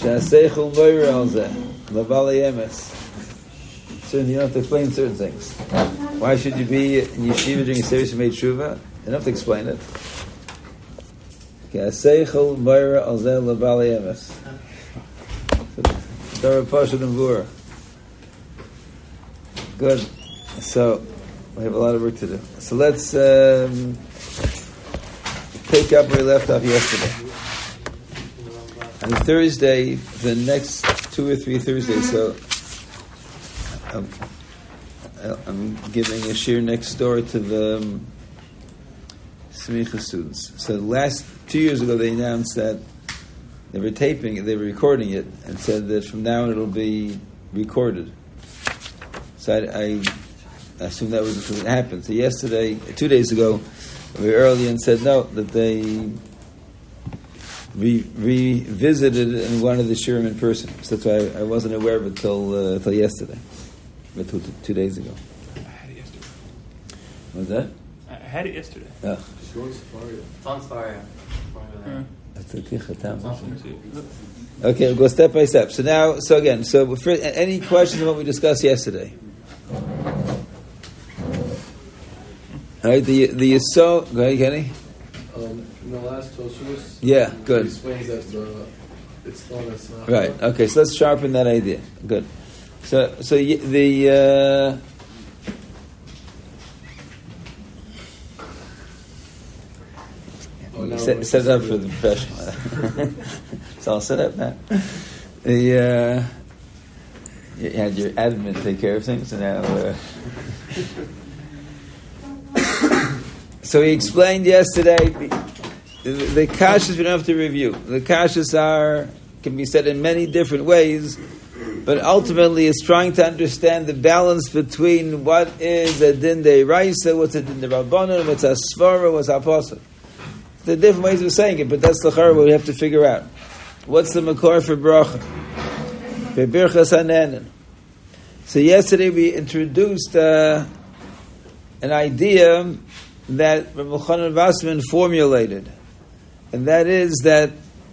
Shaseichel moira al zeh lavali emes. So you don't have to explain certain things. Why should you be in yeshiva doing a series of tshuva? You don't have to explain it. Shaseichel moira al zeh lavali emes. Torah Pasha Navur. Good. So we have a lot of work to do. So let's pick up where we left off yesterday. On Thursday, the next 2 or 3 Thursdays, so I'm giving a shir next door to the Smicha students. So the last 2 years ago, they announced that they were taping it, they were recording it, and said that from now on it'll be recorded. So I assumed that was what happened. So yesterday, 2 days ago, we were early and said no, that they revisited and wanted the shirim in person. So that's why I wasn't aware of it till yesterday, but 2 days ago. I had it yesterday. What was that? I had it yesterday. Oh. It's on Safari. That's a tichatam. Okay, we'll go step by step. So now, so any questions on what we discussed yesterday? All right, the Yisod. Go ahead, Kenny. In the last Toshus, yeah, good. He explains that it's thought it's not. Right. Okay, so let's sharpen that idea. Good. So set it up for the professional. So I'll set up now. You had your admin take care of things, and now. So he explained yesterday the kashas we don't have to review. The kashas can be said in many different ways, but ultimately it's trying to understand the balance between what is a din deiraisa, what's a din derabbanan, what's a svara, what's a pasuk. The different ways of saying it, but that's the chara what we have to figure out. What's the makor for bracha? Bebirchas hanenin. So yesterday we introduced an idea that Rabbi Chanan Vassman formulated, and that is that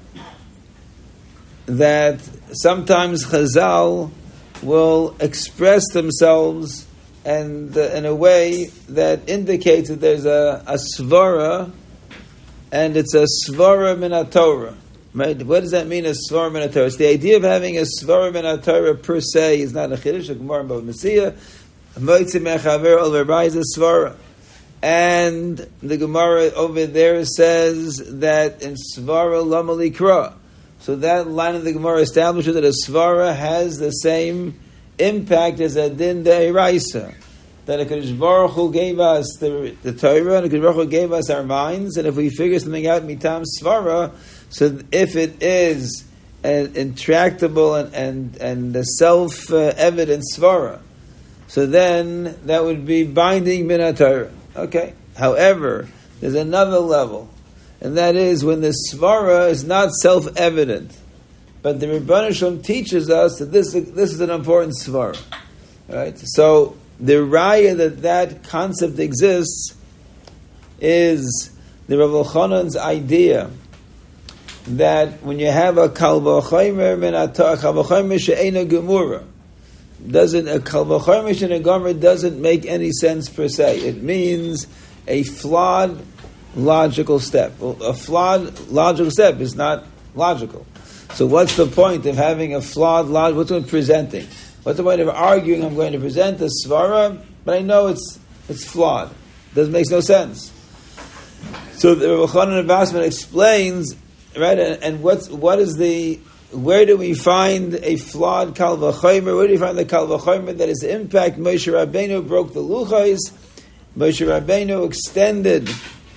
sometimes Chazal will express themselves and in a way that indicates that there's a svara, and it's a svara min haTorah. Right? What does that mean, a svara min haTorah? It's the idea of having a svara min haTorah per se is not a chiddush, a gemara about Messiah. Moitzi mechaver al rabbi is a svara. And the Gemara over there says that in svara lama likra. So that line of the Gemara establishes that a svara has the same impact as a din deiraisa. That a Kadosh Baruch Hu gave us the Torah, and a Kadosh Baruch Hu gave us our minds, and if we figure something out mitam svara, so if it is an intractable and the self-evident svara, so then that would be binding min haTorah. Okay. However, there's another level, and that is when the svara is not self-evident, but the Rebbeinu Shalom teaches us that this is an important svara. Right? So the raya that concept exists is the Rav Elchanan's idea that when you have a kal v'chomer min haTorah, kal v'chomer she'eina gemura, a kal v'chomer she'eina gemura doesn't make any sense per se. It means a flawed logical step. Well, a flawed logical step is not logical. So what's the point of having a flawed logic? What's the point of presenting? What's the point of arguing? I'm going to present a svara, but I know it's flawed. It makes no sense. So the Rabbi Chanan Vassman explains, right? And where do we find a flawed kal v'chomer? Where do we find the kal v'chomer that is the impact? Moshe Rabbeinu broke the luchos. Moshe Rabbeinu extended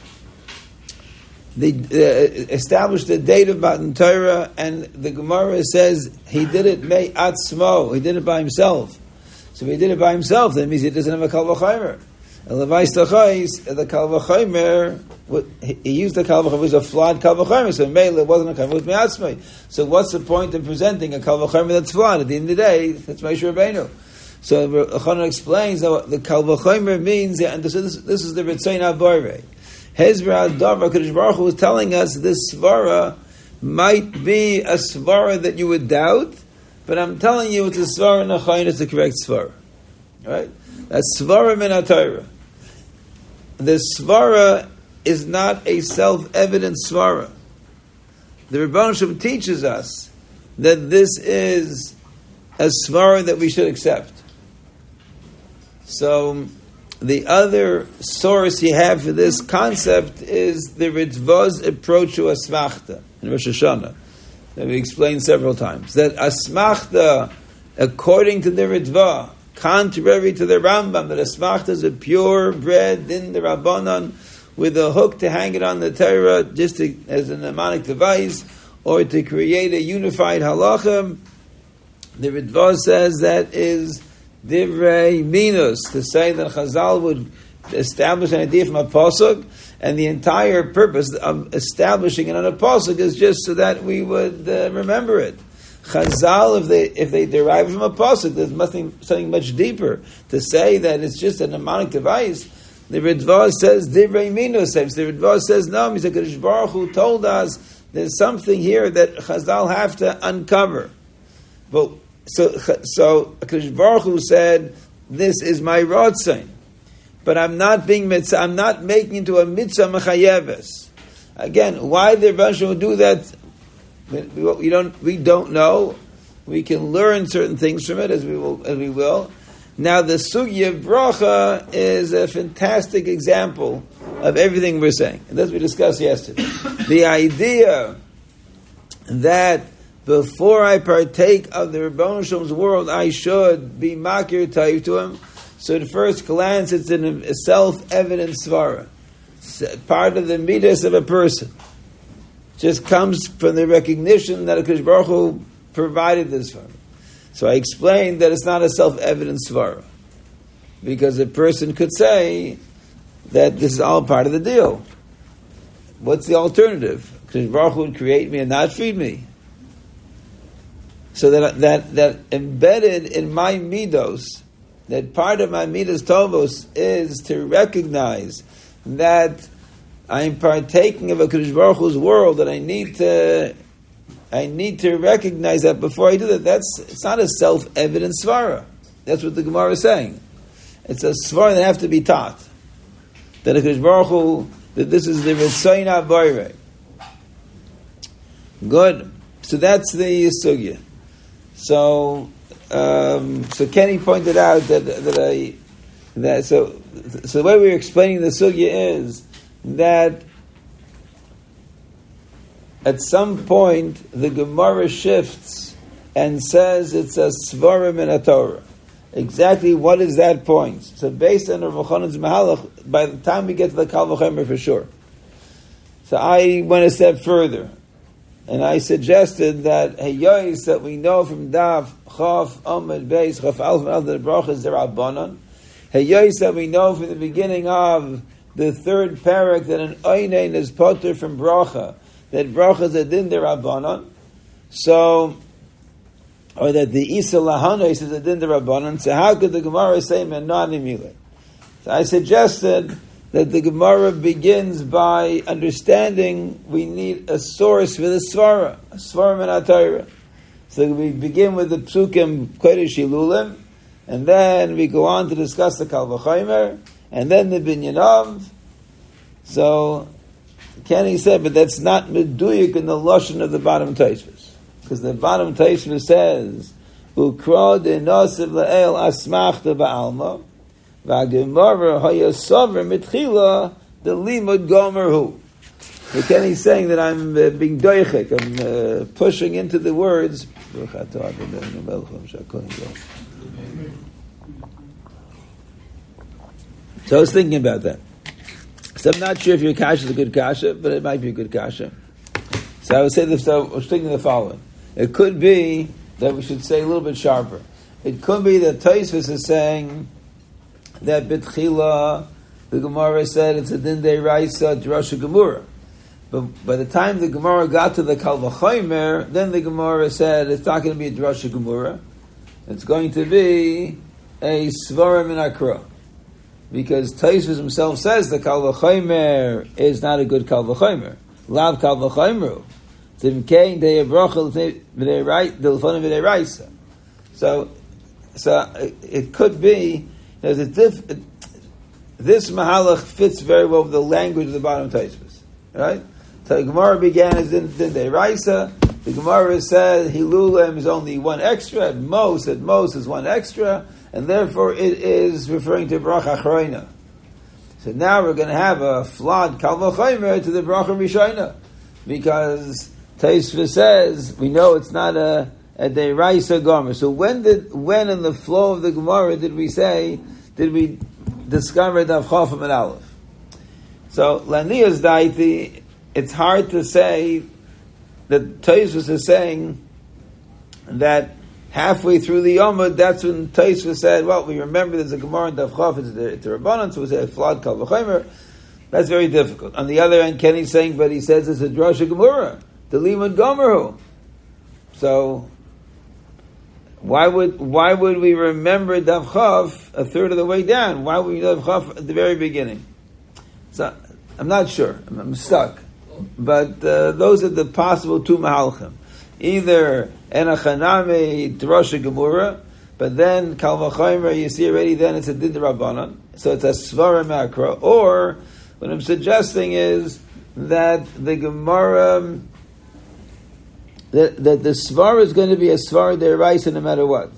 established the date of Matan Torah, and the Gemara says he did it me'atzmo. He did it by himself. So if he did it by himself, that means he doesn't have a kal v'chomer. The kal v'chomer, he used the kal v'chomer, it was a flawed kal v'chomer, so Mele wasn't a kal v'chomer, it was me'atzmo. So what's the point of presenting a kal v'chomer that's flawed? At the end of the day, that's Moshe Rabbeinu. So Chanan explains that the kal v'chomer means, and this is the Ritzayin HaBorei. Hezbollah Davar Kadosh Baruch Hu was telling us this svara might be a svara that you would doubt, but I'm telling you it's a svara nachayin, it's the correct svara. Right? That's svara min HaTorah. The svara is not a self-evident svara. The Rebbeinu Shem teaches us that this is a svara that we should accept. So the other source you have for this concept is the Ritva's approach to Asmachta in Rosh Hashanah, that we explained several times. That Asmachta, according to the Ritva, contrary to the Rambam, that Asmachta is a pure bread in the Rabbanan with a hook to hang it on the Torah just as a mnemonic device, or to create a unified halacha. The Ritva says that is Divrei Minus, to say that Chazal would establish an idea from a pasuk, and the entire purpose of establishing it on a pasuk is just so that we would remember it. Chazal, if they derive from a pasuk, there's something much deeper. To say that it's just a mnemonic device, the Ritva says Divrei Minus. The Ritva says no. He said Kadosh Baruch Hu told us there's something here that Chazal have to uncover. But so HaKadosh Baruch Hu said, "This is my Rotzain," but I'm not making into a mitzvah mechayeves. Again, why the Rebbe would do that? We don't know. We can learn certain things from it as we will. Now, the sugya of bracha is a fantastic example of everything we're saying, and that's what we discussed yesterday. The idea that before I partake of the Rebbeinu Shalom's world, I should be makir taif to him. So at first glance, it's a self-evident svara. Part of the midas of a person. Just comes from the recognition that HaKadosh Baruch Hu provided this for him. So I explained that it's not a self-evident svara. Because a person could say that this is all part of the deal. What's the alternative? HaKadosh Baruch Hu would create me and not feed me. So that embedded in my midos, that part of my midos tovos is to recognize that I'm partaking of a Kadosh Baruch Hu's world, that I need to recognize that before I do that. It's not a self-evident svara. That's what the Gemara is saying. It's a svara that have to be taught. That a Kadosh Baruch Hu, that this is the Ritzayin HaBorei. Good. So that's the sugya. So Kenny pointed out so the way we were explaining the sugya is that at some point the Gemara shifts and says it's a svara min HaTorah. Exactly what is that point? So based on Rav Chonon's Mahalach, by the time we get to the Kal V'chomer for sure. So I went a step further. And I suggested that Hayois that we know from Daf Chaf Amud Beis Chaf Alf and other brachas Rabbanon. Hayois that we know from the beginning of the third parak that an Oinen is potter from bracha, that brachas are din Rabbanon. So, or that the Isa Lahanos is a din Rabbanon. So how could the Gemara say Menani Mile? So I suggested that the Gemara begins by understanding we need a source for the svara, a svara min HaTorah. So we begin with the psukim Kodesh Hilulim, and then we go on to discuss the Kal V'chomer, and then the Binyanov. So Kenny said, but that's not meduyik in the lashon of the bottom Tosfos, because the bottom Tosfos says Ukra de'nosiv le'el asmachta ba'alma. V'agemara hayasaver mitchila the limud gomer hu. So Kenny's saying that I'm being doichik, I'm pushing into the words. So I was thinking about that. So I'm not sure if your kasha is a good kasha, but it might be a good kasha. So I would say this. So I was thinking the following: it could be that we should say a little bit sharper. It could be that Tosfos is saying that B'tchila, the Gemara said it's a din de'iraisa drasha gemura. But by the time the Gemara got to the Kal V'chomer, then the Gemara said it's not going to be a drasha gemura. It's going to be a svara min akra. Because Tosfos himself says the Kal V'chomer is not a good Kal V'chomer. Lav Kal V'chomeru. Zimkein de Brochel v'dei Raisa. So it could be there's this Mahalach fits very well with the language of the bottom Tosfos, right? So the Gemara began as in de Raisa. The Gemara said Hilulem is only one extra. At most is one extra, and therefore it is referring to Bracha Achrona. So now we're going to have a flawed Kal V'chomer to the Bracha Rishona, because Tosfos says we know it's not a Deiraisa Gomer. So when in the flow of the Gemara did we discover Daf Chafam and Aleph? So Lanias Daiti, it's hard to say that Tosfos is saying that halfway through the Yomad, that's when Tosfos said, well, we remember there's a Gemara in Daf Chaf, it's a Rabbanan, so we say a flawed Kal V'chomer. That's very difficult. On the other hand, Kenny's saying, but he says it's a Drasha Gemara, the Limud Gomerhu. So why would we remember Daf Chaf a third of the way down? Why would we Daf Chaf at the very beginning? So I'm not sure. I'm stuck. But those are the possible two mahalchim. Either enachaname drasha gemura, but then kal v'chomer, you see already then it's a din rabbanan, so it's a svara makra. Or what I'm suggesting is that the Gemara, that the svara is going to be a svara deraisa no matter what.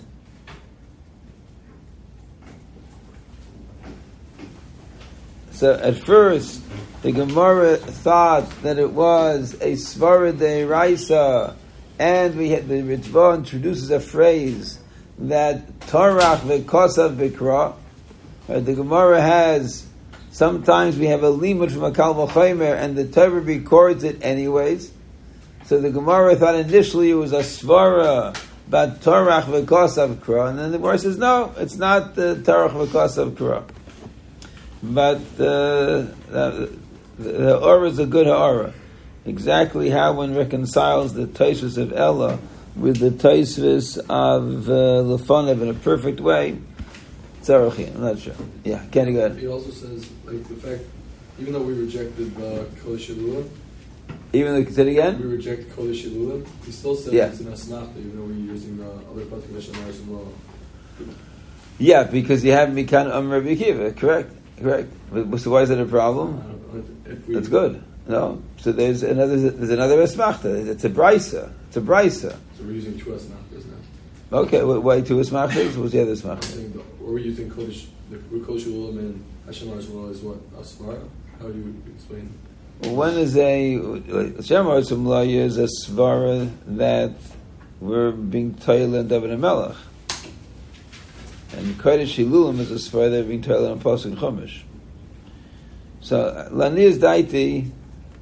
So at first, the Gemara thought that it was a svara deraisa, and we had the Ritva introduces a phrase that Torach v'kosav b'kra. The Gemara has sometimes we have a limud from a Kal V'chomer, and the Torah records it anyways. So the Gemara thought initially it was a svara but Torach v'kosav b'kra, and then the Gemara says no, it's not the Torach v'kosav b'kra. But the Ha'ara is a good Ha'ara. Exactly how one reconciles the Tosfos of Ella with the Tosfos of Lefonav in a perfect way, Tzarachi, I'm not sure. Yeah, Kenny, go ahead. He also says, like, the fact, even though we rejected Kodesh Elulim, say it again? we reject Kodesh Elulim, he still says it's an Asnachta, even though we're using other Patrick Hashanah as well. Yeah, because you have Mikan Rabbi Akiva, correct. So why is that a problem? That's good. No, so there's another esmachta. It's a brisa. So we're using two esmachtas now. Okay, why two esmachtas? What was the other esmachta? Or we're using Kodesh Ulam and Hashem Arshmallah is what Asfara. How do you explain? When is Hashem Arshmallah is a svara that we're being toiled in David Melech, and Kodesh Hilulim is a svara that we're being toiled in Pasuk Chumash. So Lanias Daiti.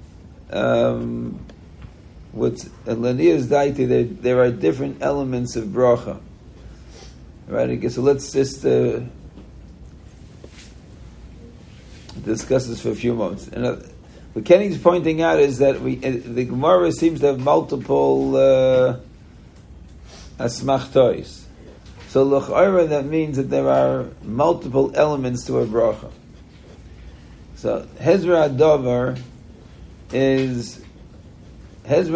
What's Lanias Daiti? There are different elements of bracha, right? Okay, so let's just discuss this for a few moments. And what Kenny's pointing out is that the Gemara seems to have multiple asmachtos. So l'chayra, that means that there are multiple elements to a bracha. So Hezra Adover is that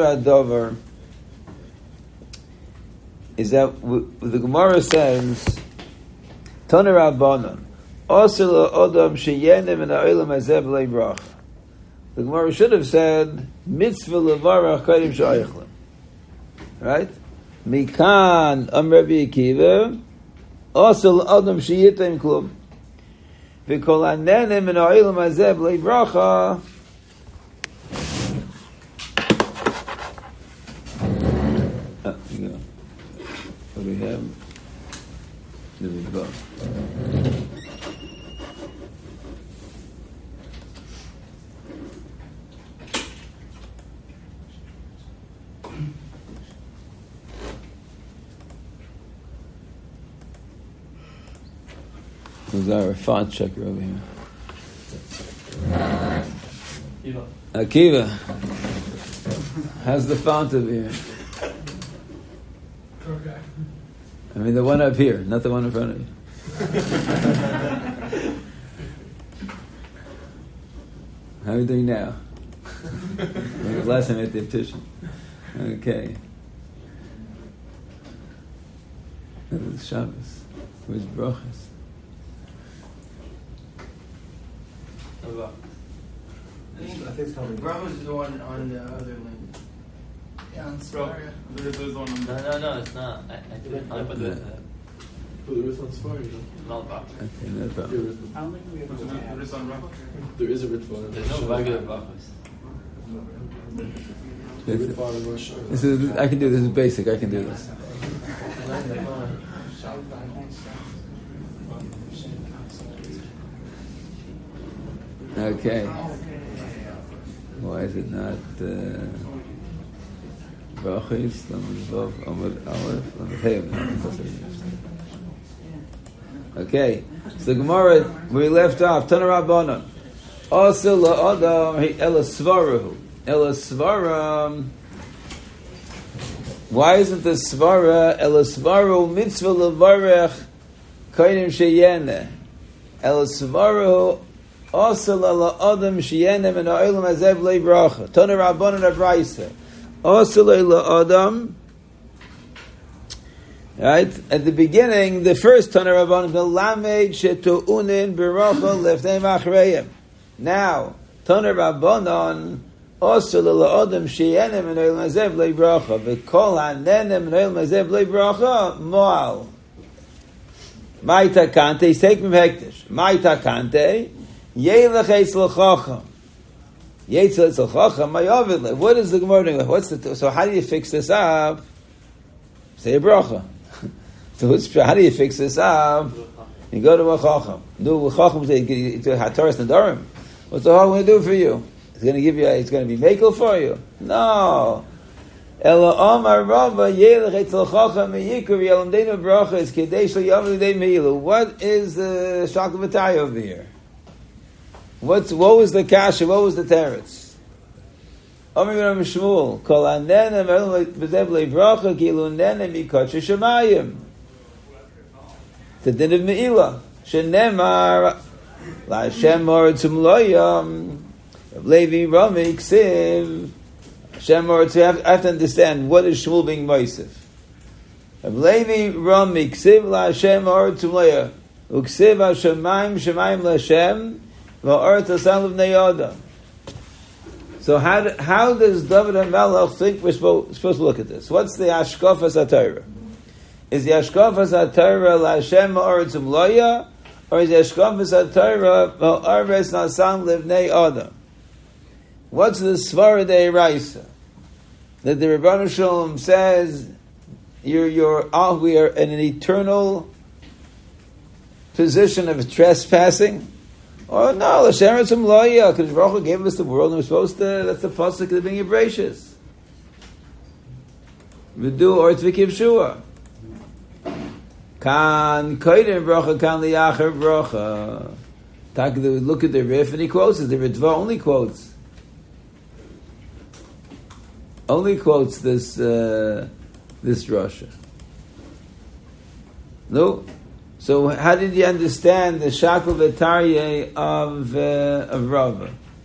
the Gemara says Toner Rabbanan Osel Odom Sheyenim and Ha'olam Hazeh B'lei Bracha. The Gemara should have said Mitzvah Levarach Kodim She'oichlem, right? Mikan Rabbi Akiva Osel Odom Sheyitem Klum V'kol Hanenim and Ha'olam Hazeh B'lei Bracha. What do we have? There we go. Who's our font checker over here? Akiva. How's the font over here? Okay. I mean the one up here, not the one in front of you. How are you doing now? Like last time at the petition. Okay. It's Shabbos. Where's brachas? I think it's coming. Brahmas is the one on the other link. Yeah, on Bro, Samaria. there's one on the... No, it's not. I put the Oh, there is on Safari, Malbach. Okay, no problem. I don't think we have There is on Rav. There is a Ritva. There's no regular Brahmas. The Ritva in Rosh Hashanah. This is, I can do this. This is basic. I can do this. Okay. Why is it not brachos? Vav Amud Aleph Amud Hey. Okay. So Gemara, we left off. Tana Rabbanan. Also la'adam ela svarahu. Ela svara. Why isn't the svara ela svarahu mitzvah levarech kainim sheyene? Ela svarahu also la'adam sheyene min ha'olam hazeh b'lei bracha. Tana Rabbanan Abraisa. Also la'adam. Right at the beginning, the first Tana Rabbanan the lamed shetu'unin beracha lefnei machreyim. Now Tana Rabbanan also la'adam sheyenem min ha'olam hazeh b'lei bracha v'kol ha'nenem min ha'olam hazeh b'lei bracha moal. Ma'ita kante, he's taking from hektish. Ma'ita kante yelech eitz l'chacham. Yetz l'chacham mayavid. What is the Gemara doing? What's the so? How do you fix this up? Say a bracha. So how do you fix this up? You go to a chacham. No, a chacham to Hataras Nadarim. What's the chacham going to do for you? It's going to give you. It's going to be makel for you. No. Ela Amar Rava Yelech Etzel Chacham Meyikur Yalamdeinu Bracha is Kedesh Yavlidei Meilu. What is the Shakavatay over here? What was the kasha? What was the teretz? Amar Ram Shmuel Kol Anenem Elam B'Zev Lebracha Kilu Nenem Mikach Shemayim. The din of Meila Shenemar La Hashem Moratzum Loyam Levi Rami Ksiv Hashem Moratzum. I have to understand what is Shmuel being Moisef. Levi Rami Ksiv La Hashem Moratzum Loyam Uksiv HaShemayim Shemayim La Hashem Va'aretz Asal of Neyada. So how does David HaMelech think we're supposed to look at this? What's the Ashkafas HaTorah? Is the Ashkafas HaTorah LaHashem Ma'aretzum Loya, or is the Ashkafas HaTorah Ma'aretz Nasan Livnei Adam? What's the Svara De'iraisa? That the Rebbeinu Shalom says we are in an eternal position of trespassing? Or no, L'Shem Eretzum Loya, because Baruch Hu gave us the world and we're supposed to, that's the pasuk of the being Yebrachos. V'du or Tzvikiv Shua. Kan Koyden Bracha, Kan Liacher Bracha. Look at the Rif and he quotes it. The Ritva only quotes this Rasha. No? So how did you understand the Shakal V'Tarye of Rava?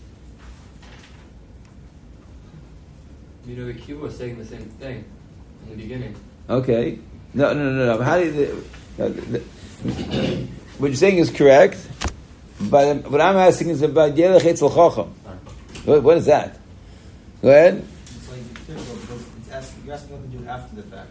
The Kiva was saying the same thing in the beginning. Okay. No. How do you... what you're saying is correct, but what I'm asking is about Yelech Etzel Chacham. What is that? Go ahead. It's like you're asking what to do after the fact.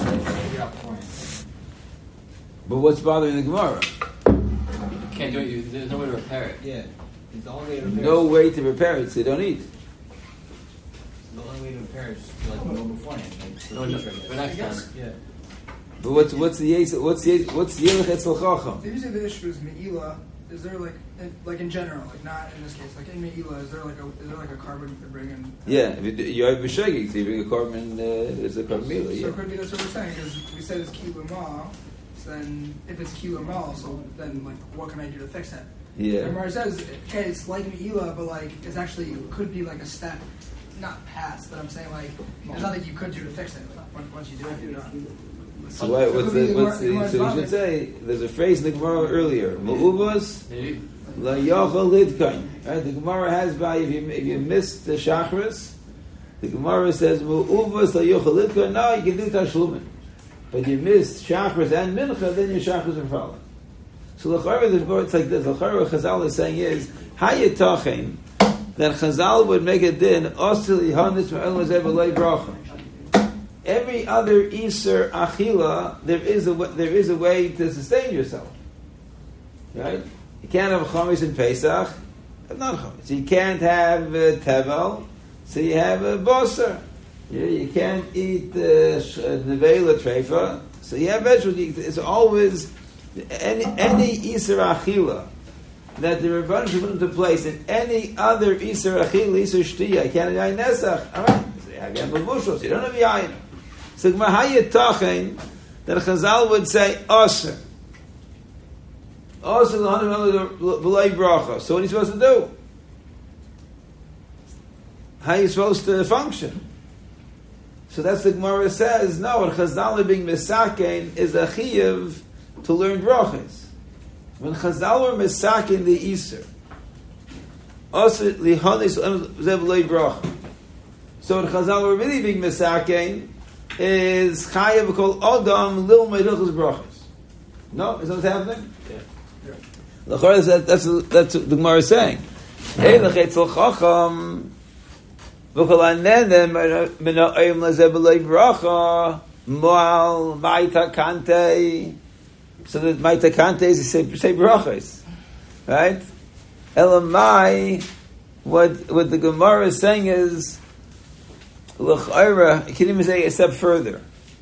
But what's bothering the Gemara? Can't do it. There's no way to repair it. Yeah. It's the only way to repair No way to repair it, so don't eat. The only way to repair it is to go beforehand. For next time. Yeah. But what's the Yelech Etzel Chacham? Usually the issue is Me'ila. Is there like in general, like not in this case, like in Me'ila, is there like a carbon you bring in? Yeah, if you have b'shegig, so you bring a carbon. There's a carbon meal. So Yeah. it could be that's what we're saying because we said it's Kilo Ma. So then if it's Kilo Ma, so then like what can I do to fix that? Yeah. And Mar says, okay, it's like Me'ila, but like it's actually it could be like a step, not past, but I'm saying like there's nothing you could do to fix it. Like, once you do it, you're done. So so you should say there's a phrase in the Gemara earlier. Ma'uvas la yachal lidkain. Right, the Gemara has by if you miss the shachris, The Gemara says, "Mu'uvas la yuchal lidka." No, you can do tashlumin, but you missed shachris and mincha, then your shachris are falling. So l'chara, the Gemara, it's like this. L'chara, what Chazal is saying is, hayitachin, that Chazal would make a din osil ihanis me'el mazeh b'lei bracha. Every other Iser Achila, there is a way to sustain yourself. Right? You can't have Chametz in Pesach, not Chametz. You can't have Tevel, so you have Boser. You can't eat Nevela Treifa, so you have vegetables. It's always any Iser Achila that the Rebbeinu should put into place in any other Iser Achila, Iser Shtiya. You can't have Yain Nesach. All right? So you have Yain Bushos, you don't have Yain. So Mahayatachen that Chazal would say Aser. Aser l'hanim bracha. So what are you supposed to do? How are you supposed to function? So that's the Gemara says, no, what Chazal being Mesaken is a chiyuv to learn brachas. When Chazal were Mesaken the Iser, Aser l'hanis l'hanim bracha. So what Chazal were really being Mesaken is chayav kol adam lil meidachos brachos. No, is that what's happening? Yeah. That's what the Gemara is saying. Hey, lechetzel chacham v'kol anenem min ha'ayim lazeh b'lei bracha moal ma'ita kante. So that ma'ita kante is say brachos, right? Elamai, what the Gemara is saying is, L'chayra, you can even say a step further,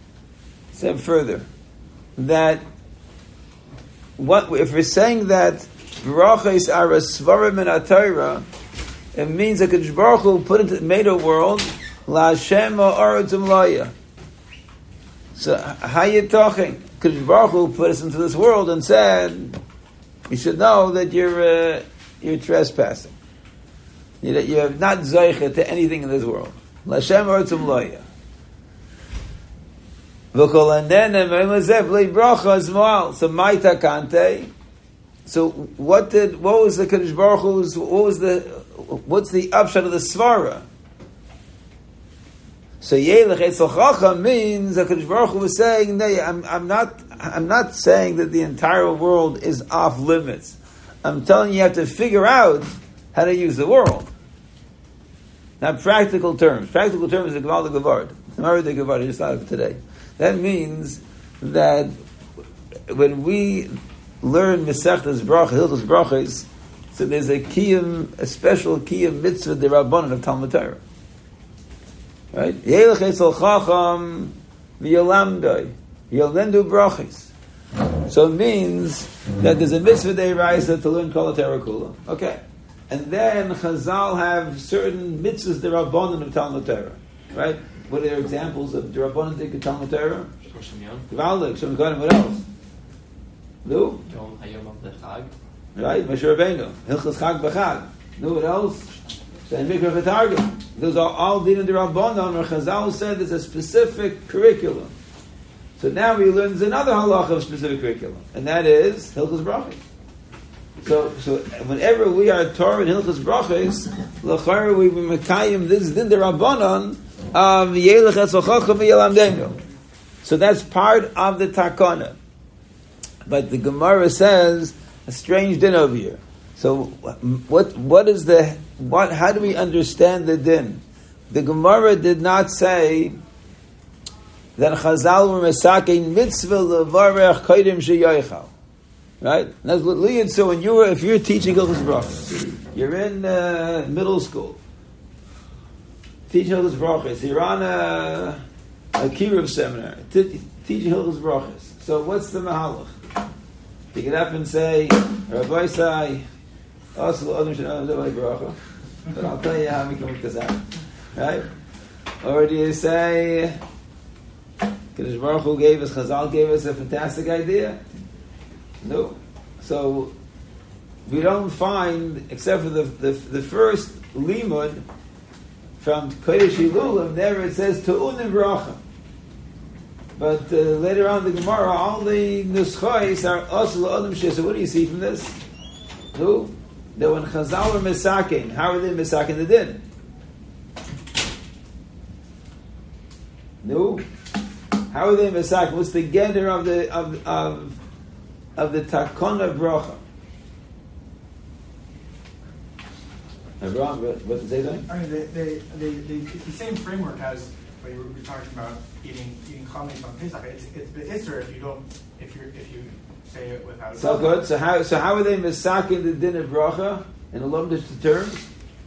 that what if we're saying that brachos are a svarim in Torah, it means that Kadosh Baruch Hu made a world la Hashem ha'aretz umlaya. So how you talking? Kadosh Baruch Hu put us into this world and said, you should know that you're trespassing. You're not zoicha to anything in this world. L'Hashem ha'aretzum loya. V'kol hanenem me'emazeh b'lei bracha is moal. So ma'ita kante. So what was the Kadosh Baruch Hu's? What's the upshot of the svara? So yelech etzel chacham means that Kadosh Baruch Hu was saying, no, I'm not saying that the entire world is off limits. I'm telling you have to figure out how to use the world. Now, practical terms. Practical terms is a Gamal the Gavard. Tomorrow the Gavard, just not today. That means that when we learn Mesechtas Bracha, Hilchos Brachos, so there's a special kiyum mitzvah derabbanan of Talmud Torah. Right? Yelech etzel chacham v'yolamdoi. Yolendu brachos. So it means that there's a mitzvah deraisa to learn Kol HaTorah Kula. Okay. And then Chazal have certain mitzvahs derabbanan of Talmud Torah, right? What are their examples of derabbanan of Talmud Torah? Gvaldik, Shem Kohanim, what else? No? Yom Hayom of the Chag. Right, Moshe Rabbeinu, Hilchos Chag B'Chag. No, what else? Shein Mikra V'Targum. Those are all din and derabbanan, where Chazal said there's a specific curriculum. So now we learn there's another halacha of specific curriculum, and that is Hilchos Brachos. So whenever we are Torah and Hilchos Brachos, l'chayr we mekayim this din derabbanan of yelech etzel chacham v'yelamdenu. So that's part of the takana. But the Gemara says a strange din over here. So what is how do we understand the din? The Gemara did not say that Chazal were mesakein mitzvah levarech kodim sheyochal. Right? That's what Leon. So if you're teaching Hilchos Brachos, you're in middle school, teaching Hilchos Brachos. You're on a Kiruv seminar, teaching Hilchos Brachos. So what's the mahalach? You get up and say, Rabbi Sai, also Adam Shalom Zevai Bracha. But I'll tell you how we can work this out, right? Or do you say, Kadosh Baruch Hu Chazal gave us a fantastic idea? No. So we don't find, except for the first limud from Kodesh Hilulim, there it says Tu'unim Bracha. But later on in the Gemara, all the nuschos are also Adam Sheh. So what do you see from this? No. That when Chazal are Mesakin, how are they Mesakin the din? No. How are they mesakin? What's the gender of the takona bracha? Wrong. What to say there? I mean, the same framework as what you were talking about eating chametz on Pesach. It's the isser if you say it without. So good. So how are they mesakin the din of bracha in a lumdish terms?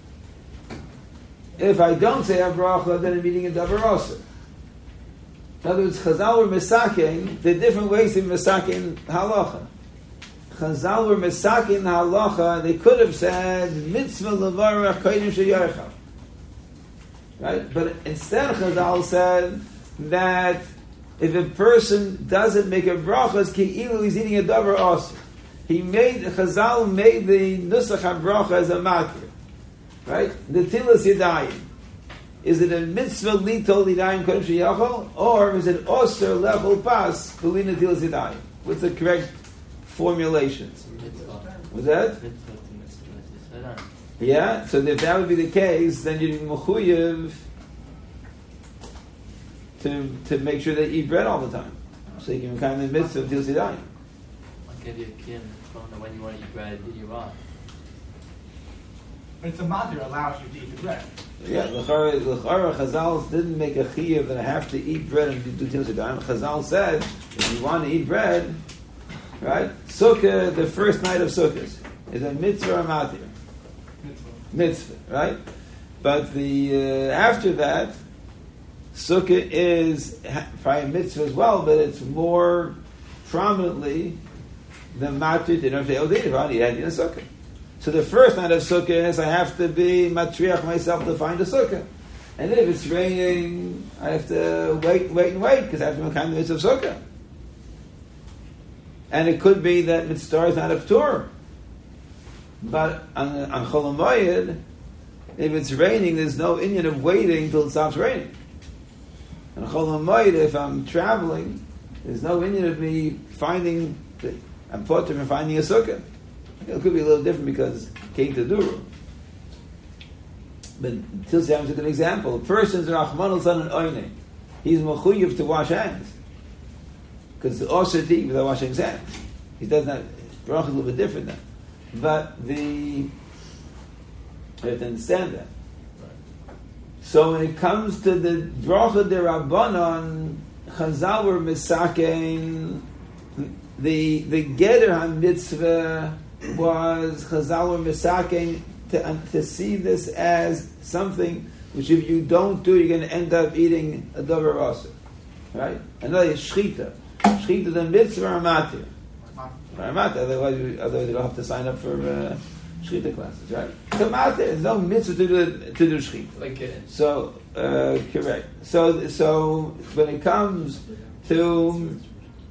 If I don't say a bracha, then I'm eating a davar osir. In other words, Chazal were mesakin. There are different ways of mesakin halacha. Chazal were mesakin halacha. They could have said mitzvah levarach kodim sheyarchav, right? But instead, Chazal said that if a person doesn't make a bracha, it's ki'ilu he's eating a davar osir. Chazal made the nusach habracha as a matir, right? The tilas yadayim. Is it a mitzvah litol yadayim kodem sheyachol, or is it osir lechol pas kulina tilas yadayim? What's the correct formulation? Was that? Yeah. So if that would be the case, then you'd be mechuyev to make sure that you eat bread all the time, so you can kind of mitzvah tilas yadayim. I'll give you a kid when you want to eat bread, you're on. But it's a matir allows you to eat the bread. Yeah, l'chara Chazal didn't make a chiyuv that I have to eat bread and do tilas yadayim. Chazal said, if you want to eat bread, right? Sukkah, the first night of Sukkot, is a mitzvah or matir? Mitzvah, right? But the after that, Sukkah is probably a mitzvah as well, but it's more prominently the matir dinner of the Odin. If I had in a Sukkah. So the first night of Sukkah is I have to be matriach myself to find a Sukkah. And if it's raining, I have to wait, because I have to make kind of mitzvah of Sukkah. And it could be that mitzvah is not a p'tur. But on Chol HaMoed, if it's raining, there's no Indian of waiting till it stops raining. On Chol HaMoed, if I'm traveling, there's no Indian of me I'm potter from finding a Sukkah. It could be a little different because came to Duru. But Tilsi Ham took an example. A person's Rachman son and Oine. He's mechuyev to wash hands. Because the osir to eat without washing his hands. He does not, bracha is a little bit different then. But you have to understand that. So when it comes to the bracha de Rabbanon, Chazal were misakein, the Geder HaMitzvah was Chazal were misakein to see this as something which if you don't do, you're going to end up eating a davar osir. Right? Another is shchita. Shchita the mitzvah or matir. Otherwise you don't have to sign up for shchita classes, right? So matir, there's no mitzvah to do shchita. Like it. So correct. So when it comes to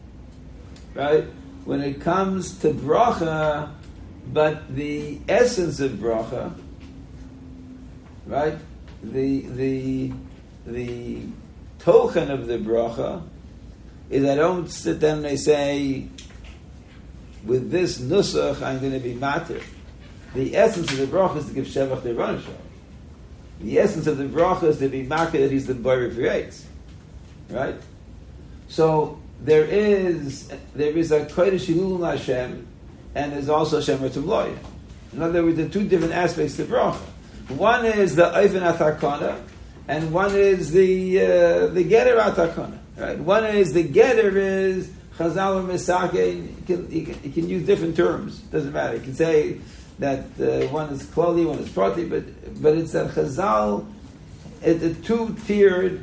when it comes to bracha, but the essence of bracha, right? The tochen of the bracha is I don't sit down and I say, with this nusach I'm going to be matir. The essence of the bracha is to give shevach to Rebbeinu Shalom. The essence of the bracha is to be matir that he's the boy creates, right? So there is a kodesh hilul Hashem, and there's also Hashem Tumloy. In other words, there are two different aspects to bracha. One is the Oifen Atakana, and one is the Geder Atakana. Right? One is the Geder is Chazal or Mesake. You can use different terms. Doesn't matter. You can say that one is Klali, one is Prati, but it's that Chazal. It's a two-tiered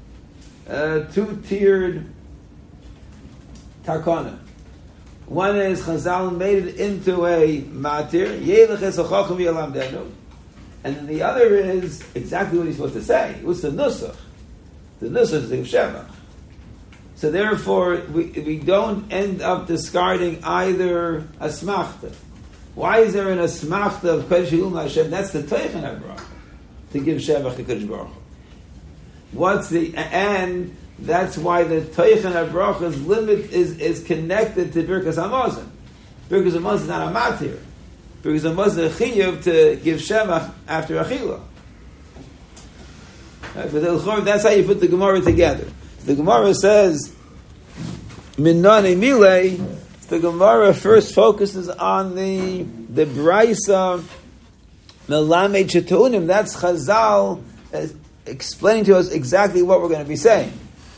Takana. One is Chazal made it into a matir, Yelech es hachacham v'yalamdenu, and then the other is exactly what he's supposed to say. What's the nusach? The nusach is the shevach. So therefore, we don't end up discarding either a smachta. Why is there an asmachta of Kodesh Hilul Hashem? That's the teichen habrach, to give shevach to Kodesh Baruch Hu. And that's why the teichen habracha's limit is connected to Birkas Hamazon. Birkas Hamazon is not a matir. Birkas Hamazon is a chiyuv to give shevach after achila. Right? But that's how you put the Gemara together. The Gemara says, Minane Milei. The Gemara first focuses on the Braisa Melamed Shetunim. That's Chazal explaining to us exactly what we're going to be saying.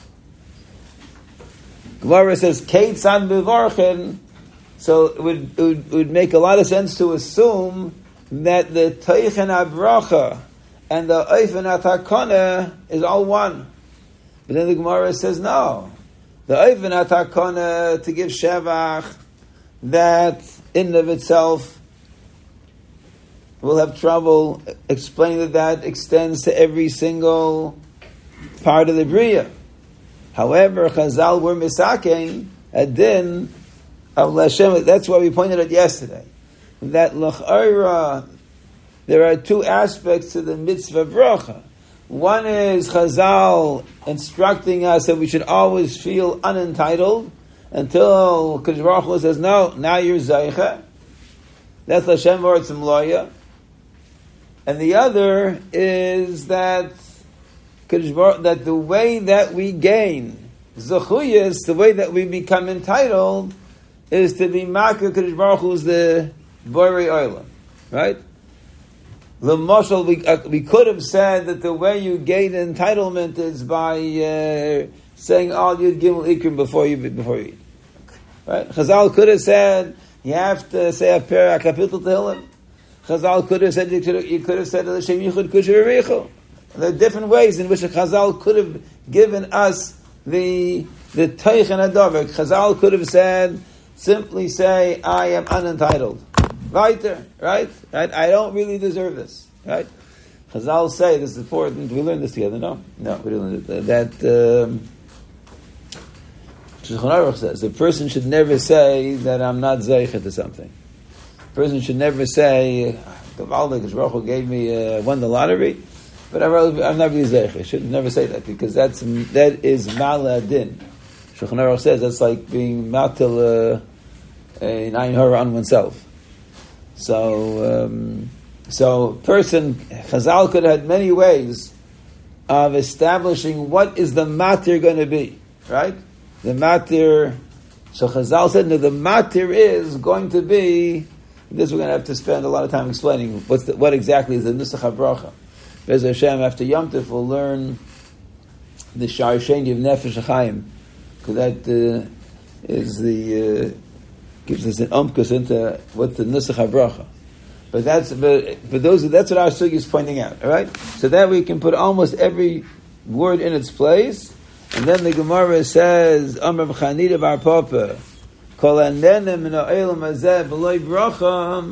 Gemara says, Keitzad Bevarchen. So it would make a lot of sense to assume that the Teichen HaBracha and the Eifen HaTakana is all one. But then the Gemara says, no. The Eifen HaTakana, to give Shevach, that in and of itself we'll have trouble explaining that extends to every single part of the Bria. However, Chazal were misakein a din of Lashem. That's why we pointed out yesterday that l'chayra there are two aspects to the mitzvah bracha. One is Chazal instructing us that we should always feel unentitled until Kadosh Baruch Hu says, "No, now you're Zaycha." That's Lashem V'Ortzim Loya. And the other is that that the way that we gain Zechuyas, the way that we become entitled, is to be Makar Kadosh Baruch Hu is the Borei Olam, right? L'moshel, we could have said that the way you gain entitlement is by saying all Yud Gimel Ikrim before you eat. Right? Chazal could have said you have to say a kapitel Tehillim. Chazal could have said you could have said L'Shem Yichud Kusher V'Richu. There are different ways in which a Chazal could have given us the Teichen HaDavar. Chazal could have said, simply say, I am unentitled. Right there, right? I don't really deserve this, right? Chazal say this is important. We learned this together, no? No, we didn't learn it. That Shulchan Aruch says the person should never say that I'm not zeicha to something. The person should never say, Gavaldik, Baruch Hu gave me won the lottery, but I'm not really zeicha. Should never say that because that is mala din. Shulchan Aruch says that's like being matil an ayin hara on oneself. So person, Chazal could have had many ways of establishing what is the matir going to be, right? The matir, so Chazal said, no, the matir is going to be, this we're going to have to spend a lot of time explaining, what exactly is the Nusach HaBracha. Bez Hashem, after Yom Tov, we'll learn the Shar Sheni of Nefesh HaChaim, because that is the... gives us an umkus into what the Nusach HaBracha. But that's what our sugi is pointing out, all right? So that we can put almost every word in its place, and then the Gemara says, Amar B'chanida Bar Papa, Kol Anene Min Ha'olam Hazeh B'loi Bracha.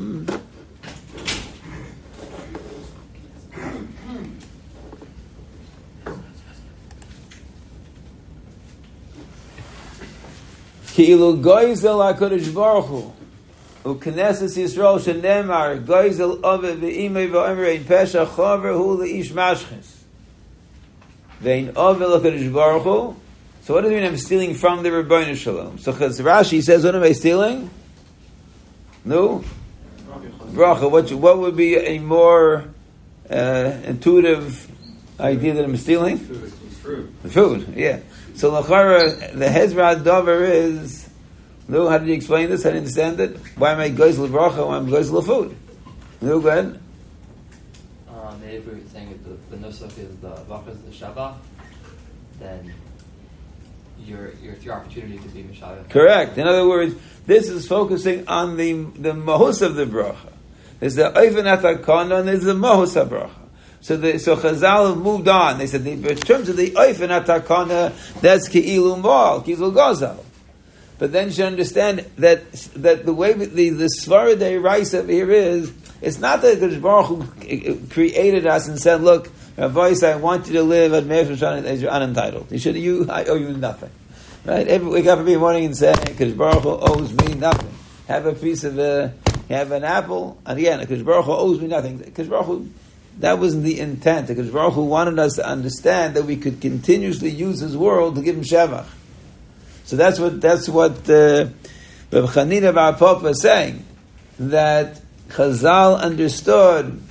Ki'ilu goizel HaKadosh Baruch Hu u'knesses Yisrael shenemar goizel ove ve'imei v'omer ein pesha chover hu le'ish mashches ve'in ove l'Kadosh Baruch Hu. So what does it mean I'm stealing from the Rebbeinu Shalom? So Rashi says, what am I stealing? No? Bracha. What would be a more intuitive idea that I'm stealing? Fruit. The food, yeah. So l'chara, the Hezra Dover is, no, how did you explain this? I didn't understand it. Why am I goes l'bracha? Why am I goes l'food? No, go ahead. Maybe if we were saying that the nusach is the bracha is the shabbat, then it's your opportunity to be mishaveh. Correct. In other words, this is focusing on the mahus of the bracha. There's the oifen atakana and there's the mahus of bracha. So Chazal have moved on. They said, in terms of the oifen atakana, that's ki'ilu mal, ki'ilu gozal. But then you should understand that the way the svara de'iraisa here is, it's not that the Baruch Hu created us and said, look, Rabbi, I want you to live at Meir Shoshan as you're unentitled. I owe you nothing. Right? Wake up every morning and say, because Baruch Hu owes me nothing. Have a piece of have an apple, and again, because Baruch Hu owes me nothing. Because Baruch Hu, that wasn't the intent. Because Baruch Hu wanted us to understand that we could continuously use His world to give Him Shevach. So that's what Reb Chanina Bar Papa is saying, that Chazal understood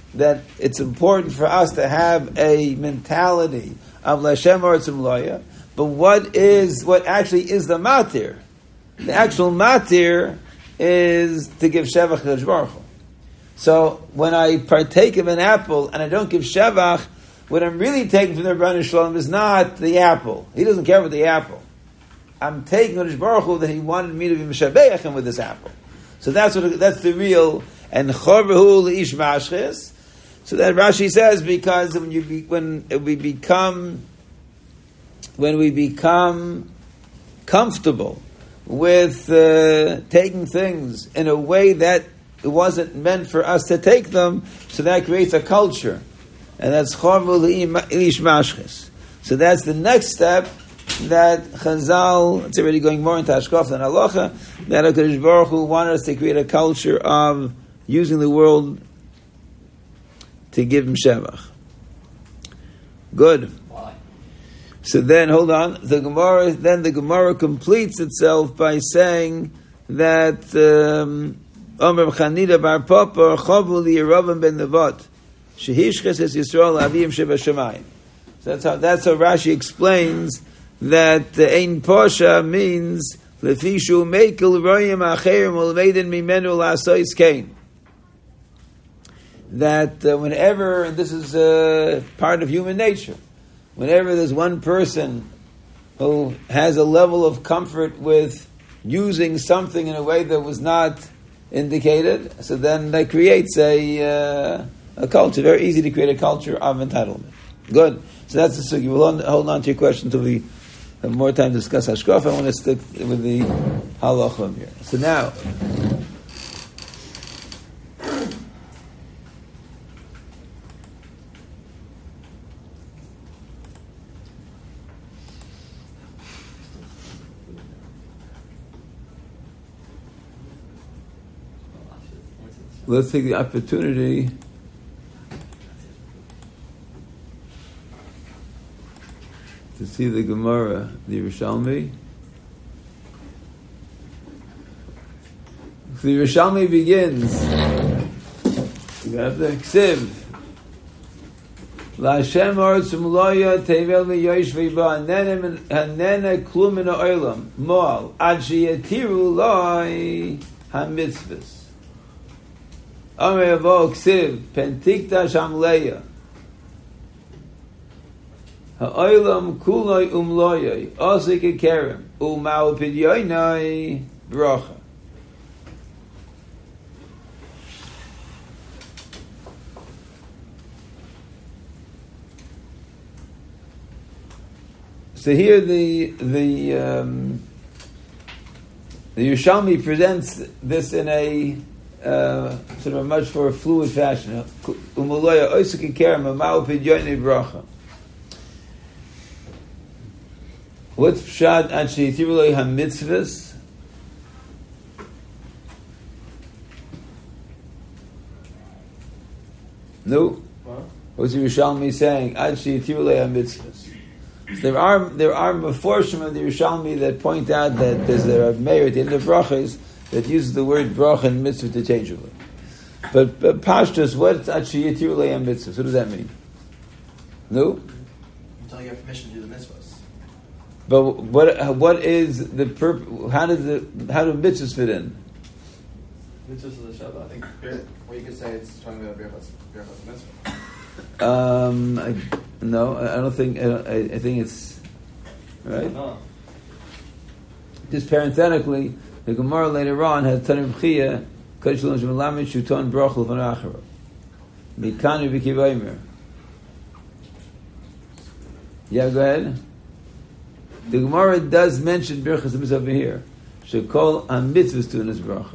that it's important for us to have a mentality of Lashem Oretzim Loya, but what actually is the matir? The actual matir is to give Shevach to Baruch Hu. So when I partake of an apple and I don't give Shevach, what I'm really taking from the Rebbeinu Shalom is not the apple. He doesn't care about the apple. I'm taking Kodesh Baruch Hu that He wanted me to be Meshabeach Him with this apple. So that's the real, and Chorvahu Leish Mashchis. So that Rashi says, because when we become comfortable with taking things in a way that it wasn't meant for us to take them, so that creates a culture, and that's Chorvahu Leish Mashchis. So that's the next step that Chazal, it's already going more into Hashkaf than Halacha, that HaKadosh Baruch Hu wanted us to create a culture of using the world to give Him Shevach. Good. Why? So then, hold on. The Gemara completes itself by saying that Omer Chanida Bar Papa Chavu li Yerovam ben Nevat Shehishches es Yisrael Avim Sheba Shemayim. So that's how Rashi explains that the Ein Posha means Lefishu Mekel Royim Acherim Ulveidin Mimenu Lasois Kain. That whenever, and this is part of human nature, whenever there's one person who has a level of comfort with using something in a way that was not indicated, so then that creates a culture. Very easy to create a culture of entitlement. Good. So that's the sugi. We'll hold on to your question until we have more time to discuss Hashkaf. I want to stick with the halachim here. So now, let's take the opportunity to see the Gemara, the Yerushalmi. The Yerushalmi begins. You have the Ksiv. La Hashem Oretzim Loya Tevel V'Yosh V'Yiba Hanena Klum Min Ha'olam Moal Ad Sheyatiru Loi HaMitzvahs Amar Yavo Ksiv Pentikta Shamleya Ha'olam Kuloi Umloyai Osik Kerem Umau Pidyoinai Bracha. So here the Yerushalmi presents this in a sort of a much more fluid fashion. Umaloya oisik kerem amau pidyoinei bracha. What's pshat ad sheyitirulei hamitzvahs? No. What's the Yerushalmi saying? Ad sheyitirulei hamitzvahs. There are meforshim of the Yerushalmi that point out that there's a Rav Meir at the end of brachas that uses the word bracha and mitzvah interchangeably. But Pashtus, what's actually yitirulei and mitzvah? What does that mean? No? Until you have permission to do the mitzvahs. But what is the purpose? How do mitzvahs fit in? Mitzvahs is the Shabbat. I think, well, you could say it's talking about Birchas mitzvah. No, I don't think. I think it's right. No. Just parenthetically, the Gemara later on has Tanim Chia Kodesh Shalom Shemelamed Shuton Brachul Vanachara Mikanu V'Kivaymer. Yeah, go ahead. The Gemara does mention Birchas Mitzvah over here. Shekol HaMitzvahs to this bracha.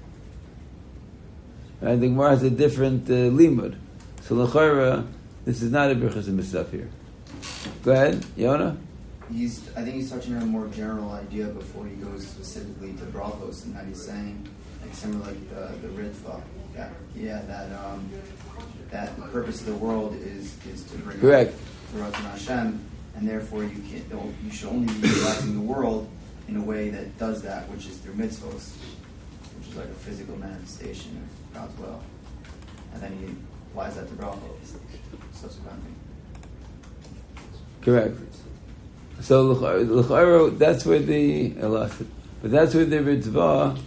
Right? The Gemara has a different limud. So l'chora, this is not a Birchas Mitzvah here. Go ahead, Yona. I think he's touching on a more general idea before he goes specifically to brachos, and that he's saying, like similar like the Ritva, that the purpose of the world is to bring correct Baruch Hashem, and therefore you should only be utilizing the world in a way that does that, which is through mitzvos, which is like a physical manifestation of God's will. And then he applies that to brachos subsequently. Correct. So l'chayro, that's where the but that's where the ritzvah.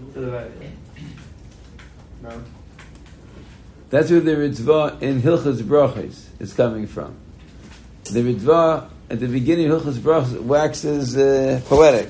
That's where the ritzvah in Hilchos Brachos is coming from. The ritzvah at the beginning of Hilchos Brachos waxes poetic.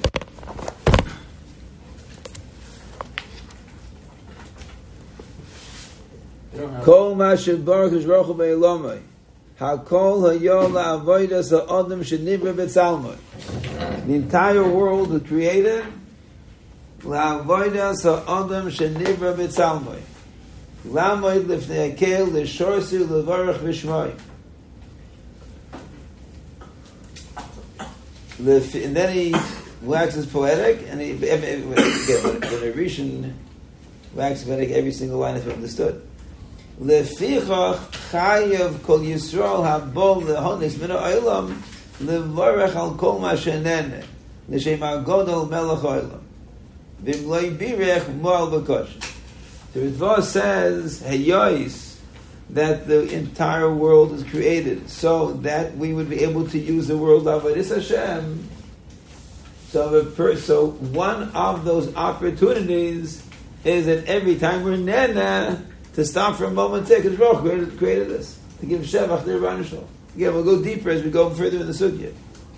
Kol ma shebarach Yisrochu be'elamai hakol hayol la'avodas ha'adam shenivra b'tzalmai. The entire world was created la'avodas ha'adam shenivra b'tzalmai. La'moid lifnei hakel l'shorsu l'varach v'shmai. And then he waxes poetic, and he again when a Rishon waxes poetic, every single line is understood. Lefichach chayav kol Yisrael habol lehonis min ha'olam levarech al kol ma shenene l'shem ha'godol melech ha'olam v'im lo yibirech mo'al b'kosh. The Ritva says Hayois that the entire world is created so that we would be able to use the world Avodas Hashem. So one of those opportunities is that every time we're nena to stop for a moment, take His Ruach created this to give Shevach to Rebbeinu Shalom. Again, we'll go deeper as we go further in the sugya.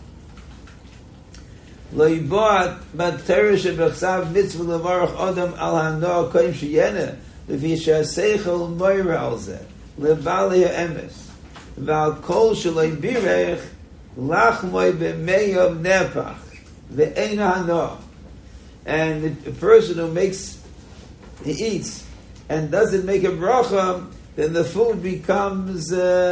Lo yibat bat Torah shebechsav mitzvah levarach adam al hanoah koim sheyene lefi she'aseichel moira al zeh lebali ha'emes v'al kol shelo yibirech lachmoi b'meyav nepach ve'eina hanoah. And the person who he eats and doesn't make a bracha, then the food becomes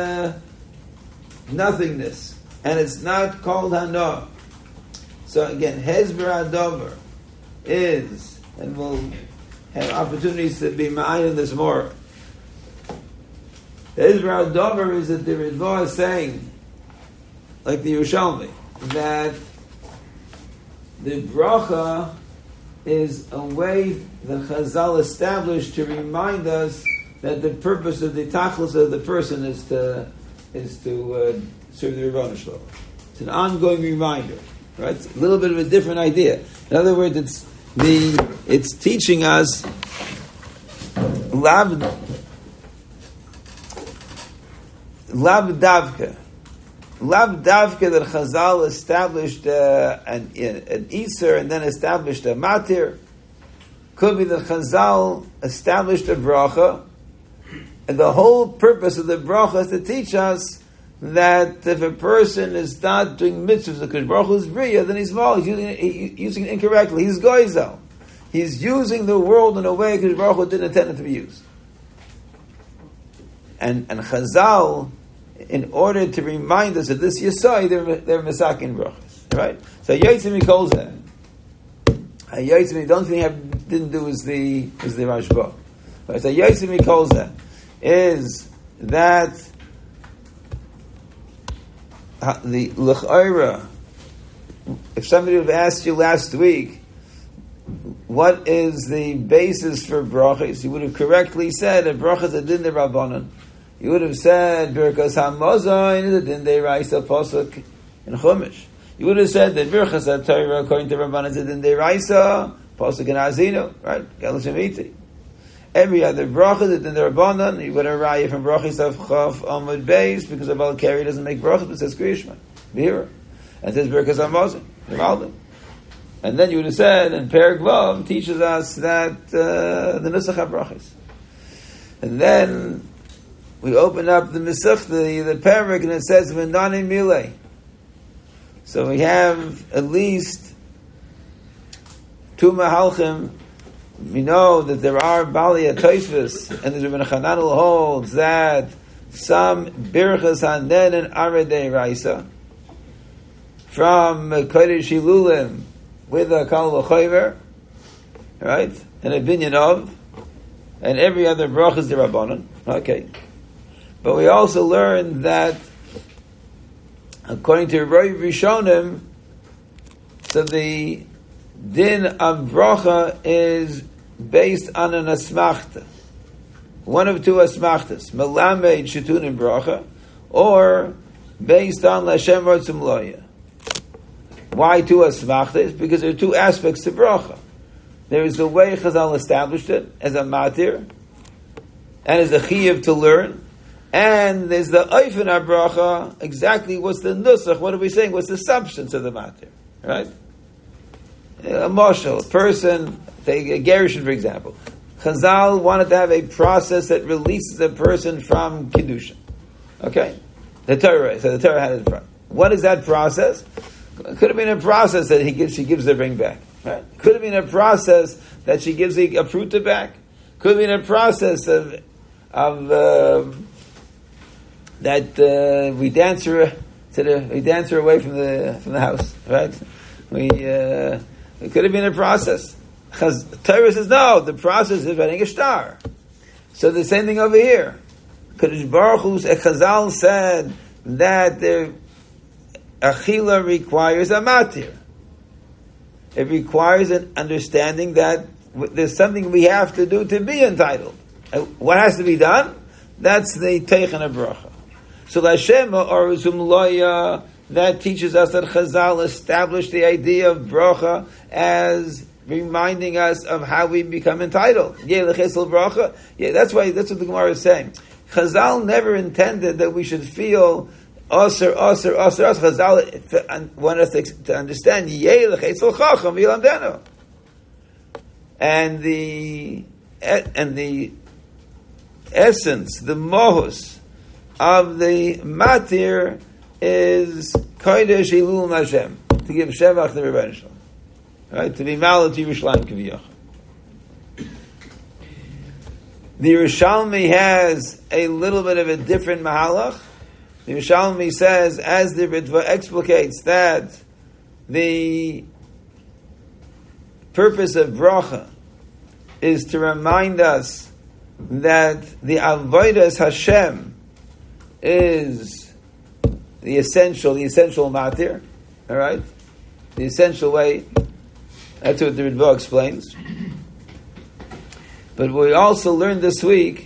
nothingness, and it's not called hanoah. So again, Hezber HaDover is, and we'll have opportunities to be ma'ayin this more. Hezber HaDover is that the Ritva is saying, like the Yerushalmi, that the bracha is a way that Chazal established to remind us that the purpose of the tachlis of the person is to serve the Rebbeinu Shalom. It's an ongoing reminder. Right, a little bit of a different idea. In other words, it's teaching us lav davka that Chazal established an Isser and then established a Matir. Could be that Chazal established a bracha, and the whole purpose of the bracha is to teach us that if a person is not doing mitzvahs because Baruch Hu is Bria, then he's mal. He's using it incorrectly. He's goizel. He's using the world in a way because Baruch Hu didn't intend it to be used. And Chazal, in order to remind us of this Yesai, they're Mesakin brachas, right? So Yotzim he calls that. Yotzim, the only thing I didn't do is the Rashba. Right? So Yotzim he calls that is that the l'chayra. If somebody would have asked you last week, what is the basis for brachas, you would have correctly said that brachas are din d'Rabbanan. You would have said Birkas HaMazon is a din d'Oraisa pasuk in Chumash. You would have said that Birkas HaTorah according to Rabbanan is a din d'Oraisa pasuk in Azino, right? Gel Shemiti. Every other bracha that in the Rabbanan, you would have raya from brachas of Chaf Amud Beis because the Balkari doesn't make brachas, but says Kriyishma, Bihira, and says Birkas HaMazon, Nevaldim. And then you would have said, and Perek Vav teaches us that the Nusach HaBrachas. And then we open up the Mesech, the Perek, and it says V'nani Milei. So we have at least two Mahalchim. We know that there are Bali Atoifis, and the Rebbe Chananel holds that some Birchas Hanen and Aredei Raisa from Kodesh Hilulim with a Kal V'Chover, right, and a Binyan of, and every other Brach is the Rabbanon. Okay. But we also learned that according to Roy Rishonim, so the din of bracha is based on an asmachta. one of two asmachtas, melamed shitunim bracha, or based on Lashem Rotzum Loya. Why two asmachtas? Because there are two aspects to bracha. There is the way Chazal established it as a matir, and as a chiyuv to learn, and there's the oifen bracha. Exactly what's the nusach? What are we saying? What's the substance of the matir? Right? A marshal, a person, take a gerushin for example. Chazal wanted to have a process that releases a person from kedushin. Okay, the Torah had it in front. What is that process? It could have been a process that she gives the ring back. Right? Could have been a process that she gives a pruta back. Could have been a process of that we dance her away from the house. Right? It could have been a process. Torah says no. The process is running a star. So the same thing over here. Kadosh Baruch Hu, Chazal said that the achila requires a matir. It requires an understanding that there's something we have to do to be entitled. What has to be done? That's the teichen of bracha. So Lashema or Uzum Loya, that teaches us that Chazal established the idea of bracha as reminding us of how we become entitled. Yeah, that's what the Gemara is saying. Chazal never intended that we should feel Aser. Chazal wanted us to understand and the essence, the mohus of the matir is kodesh ilul Hashem, to give shevach to Rebbeinu Shalom, right? To be malad to Yerushalayim kaviyach. The Yerushalmi has a little bit of a different mahalach. The Yerushalmi says, as the Ritva explicates, that the purpose of bracha is to remind us that the avodas Hashem is the essential matir. All right, the essential way. That's what the Ritva explains. But what we also learned this week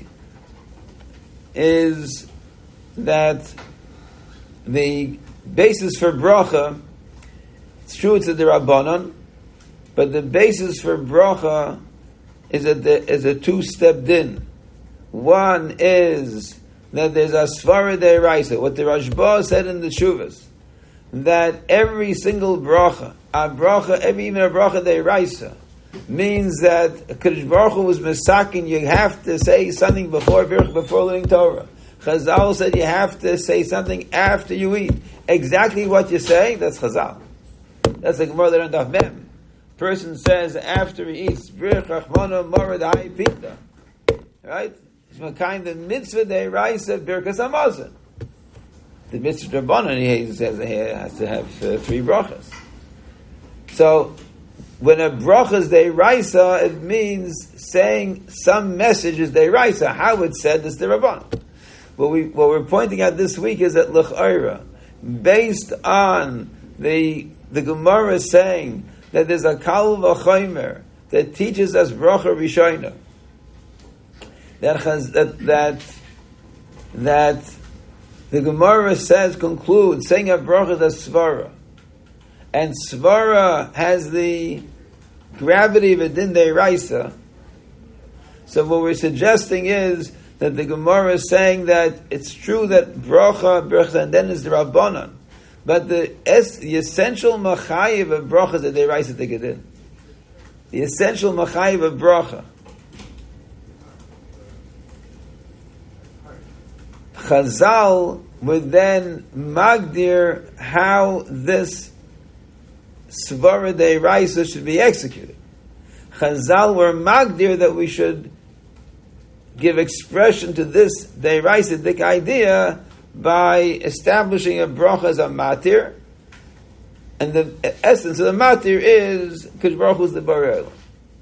is that the basis for bracha, it's true it's a derabanan, but the basis for bracha is a two-step din. One is that there's a svara deiraisa, what the Rashba said in the Shuvas, that every single bracha, even a bracha deiraisa, means that Kadosh Baruch Hu was mesakin. You have to say something before learning Torah. Chazal said you have to say something after you eat. Exactly what you say, that's Chazal. That's the Gemara that on Daf Mem. Person says after he eats, Birch Rachmana Morad Hai Pita. Right? It's a kind of mitzvah deiraisa Birkas Hamazon. The mitzvah Rabbanan, he says he has to have three brachas. So when a bracha is deiraisa, it means saying some message is deiraisa. How it's said is the Rabbanan. What we're pointing out this week is that l'chayra, based on the Gemara saying that there's a kal v'chaymer that teaches us bracha rishayna, that the Gemara concludes saying a bracha is a svara, and svara has the gravity of a din deiraisa. So what we're suggesting is that the Gemara is saying that it's true that bracha and then is the Rabbanan, but the essential machayiv of bracha is that they rise at the gedin. The essential machayiv of bracha. Chazal would then magdir how this svara deiraisa should be executed. Chazal were magdir that we should give expression to this deiraisic idea by establishing a bracha as a matir, and the essence of the matir is Kadosh Baruch Hu is the Borei Olam.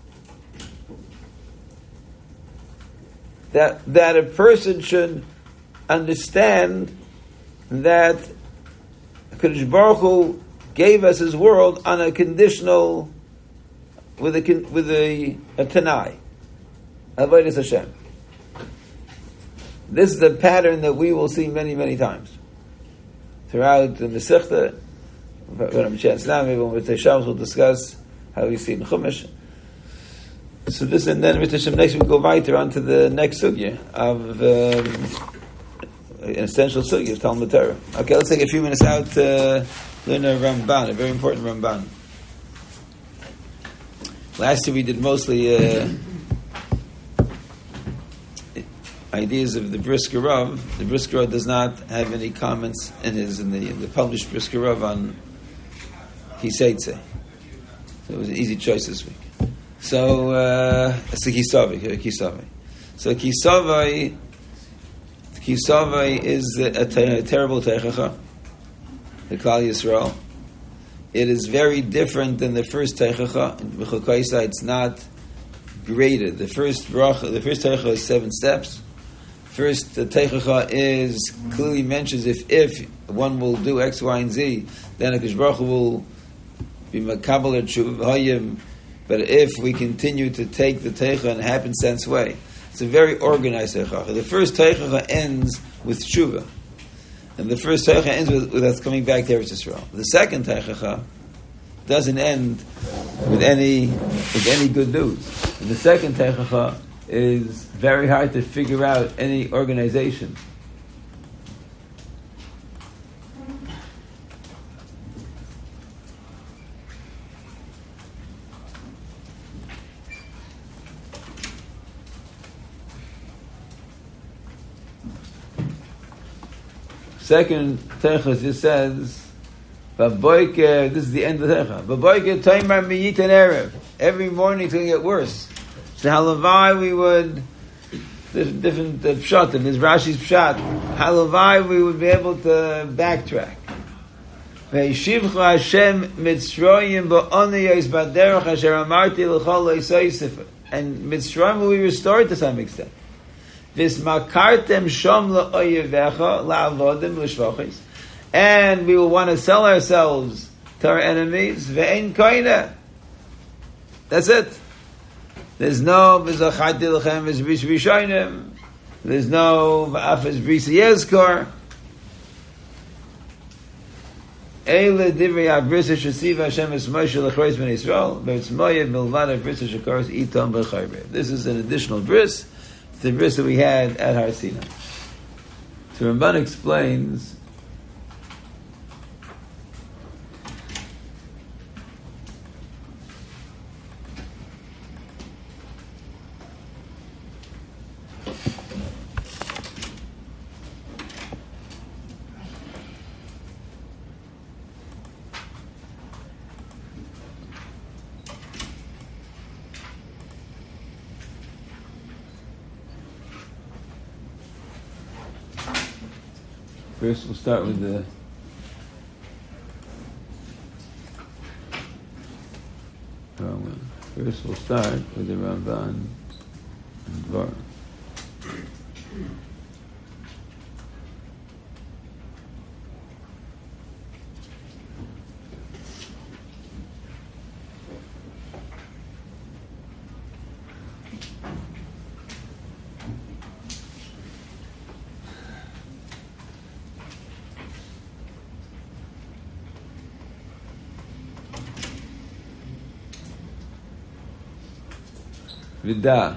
That a person should understand that Kadosh Baruch Hu gave us His world on a conditional, with a tanai, avodas Hashem. This is a pattern that we will see many, many times throughout the Masechta. When I'm a chance now, maybe when we're Shabbos, we'll discuss how we see in Chumash. So this, and then next week we'll go weiter on to the next sugya of an essential sugya of Talmud Torah. Okay, let's take a few minutes out to learn a Ramban, a very important Ramban. Last year we did mostly ideas of the Brisker Rav. The Brisker Rav does not have any comments in the published Brisker Rav on Hiseitze. So it was an easy choice this week. So it's the Kisavai. So Kisavai is a terrible teichacha, the Klal Yisrael. It is very different than the first teichacha. In B'chukaisa, it's not graded. The first teichacha is 7 steps. First, the teichacha is clearly mentions if one will do X, Y, and Z, then HaKadosh Baruch Hu will be makabel tshuva v'hayim. But if we continue to take the teichacha in a happenstance way, it's a very organized teichacha. The first teichacha ends with tshuva, and the first teichacha ends with us coming back to Eretz Yisrael. The second teichacha doesn't end with any good news. And the second teichacha is very hard to figure out any organization. Second teicha just says, "Baboike." This is the end of the teicha. Baboike toimar miyit and erev. Every morning it's going to get worse. So halavai we would different pshat. And there's Rashi's pshat. Halavai we would be able to backtrack. Ve'yishivcha Hashem mitzroyim ba'oniyos ba'derech asher amarti l'chol le'isayisif. And Mitzrayim will be restored to some extent. Vismakartem shom la'oyevecha la'avodim l'shvachis. And we will want to sell ourselves to our enemies. Ve'en koina. That's it. There's no v'zacharti l'chem v'zbrish v'shoinim. There's no v'afes brisa yezkor. Eile divrei ha'brisa shesiva Hashem es Moshe l'chrois ben Yisrael v'etzmoyev milvad ha'brisa shekoros itom b'chayber. This is an additional bris. The bris that we had at Har Sinai. So Ramban explains first we'll start with the Ramban and Dvar. Vida.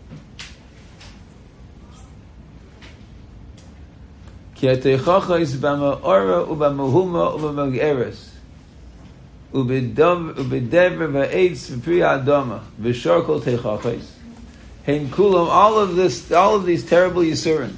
Ki ateichacha is b'ma'ora u'b'mahuma u'b'mag'eres u'b'dever v'eitz v'pri ha'adama v'shor kol teichachas hein kulam, all of these terrible yisurim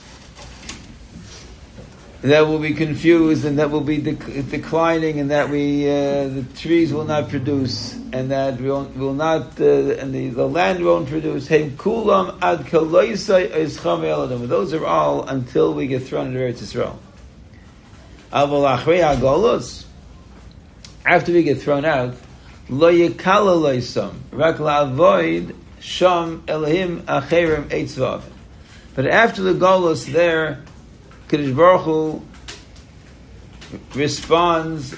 that will be confused and that will be declining, and that the trees will not produce, and that will not, and the land won't produce. Hey, kulam ad kaloisai escham eladam. Those are all until we get thrown into Eretz Yisrael. Aval achrei hagolos, after we get thrown out, lo yekala loisam rak la'avoid sham elahim acherim eitzvav. But after the golos there, Kadosh Baruch Hu responds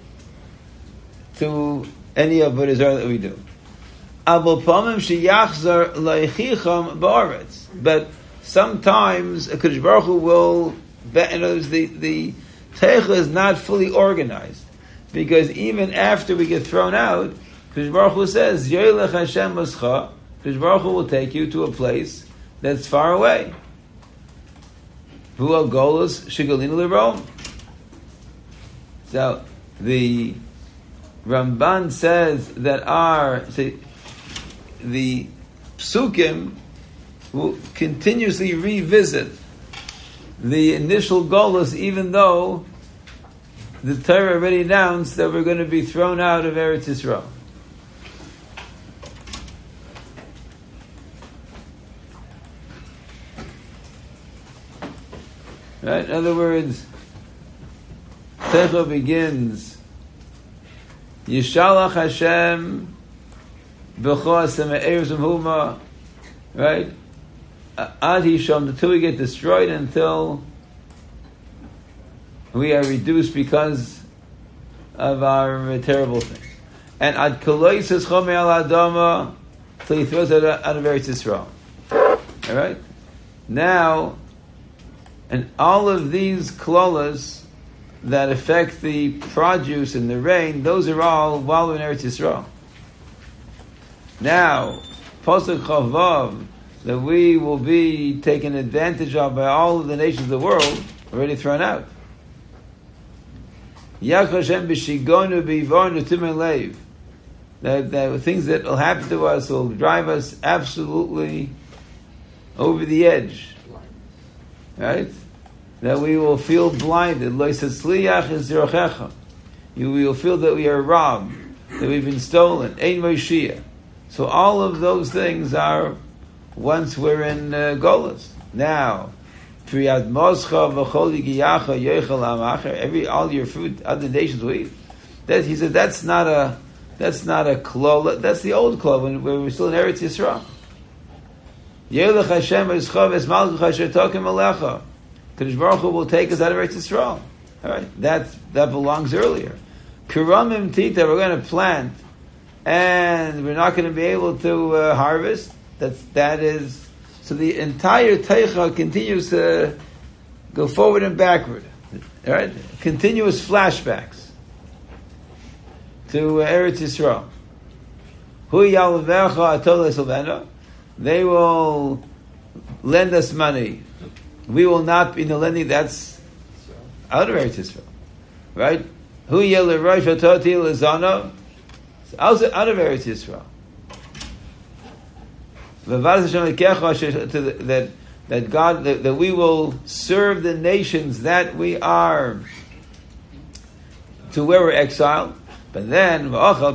to any of what Israel that we do. But sometimes a Kadosh Baruch Hu will, in other words, the Teicha is not fully organized. Because even after we get thrown out, Kadosh Baruch Hu says, Yoylech Hashem Mascha, Kadosh Baruch Hu will take you to a place that's far away. V'al Golus Shigalinu L'Rome. So, the Ramban says that the Psukim will continuously revisit the initial Golus, even though the Torah already announced that we're going to be thrown out of Eretz Yisrael. Right? In other words, Teicha begins, Yishalach Hashem b'cho asem huma, right? Ad hisham, until we get destroyed, until we are reduced because of our terrible things. And ad koloi says chomei al adama, till he throws it out of Eretz Yisrael. All right? Now, and all of these klolas that affect the produce and the rain, those are all while we're in Eretz Yisrael. Now, Pasuk Chavav, that we will be taken advantage of by all of the nations of the world, already thrown out. That things that will happen to us will drive us absolutely over the edge. Right? That we will feel blinded. You will feel that we are robbed, that we've been stolen. So all of those things are once we're in Golus. Now, all your food, other nations will eat. He said that's not a klola. That's the old klola when we're still in Eretz Yisrael. Kadosh Baruch Hu will take us out of Eretz Yisrael. All right, that belongs earlier. Kiramim Tita, we're going to plant, and we're not going to be able to harvest. That is. So the entire Teicha continues to go forward and backward. All right, continuous flashbacks to Eretz Yisrael. Hu yalvecha atol esilvena. They will lend us money. We will not be in the lending. That's out of Eretz Yisrael, right? Hu yelerosh atoti lezana. Out of Eretz Yisrael. That God, that we will serve the nations that we are to where we're exiled, but then they'll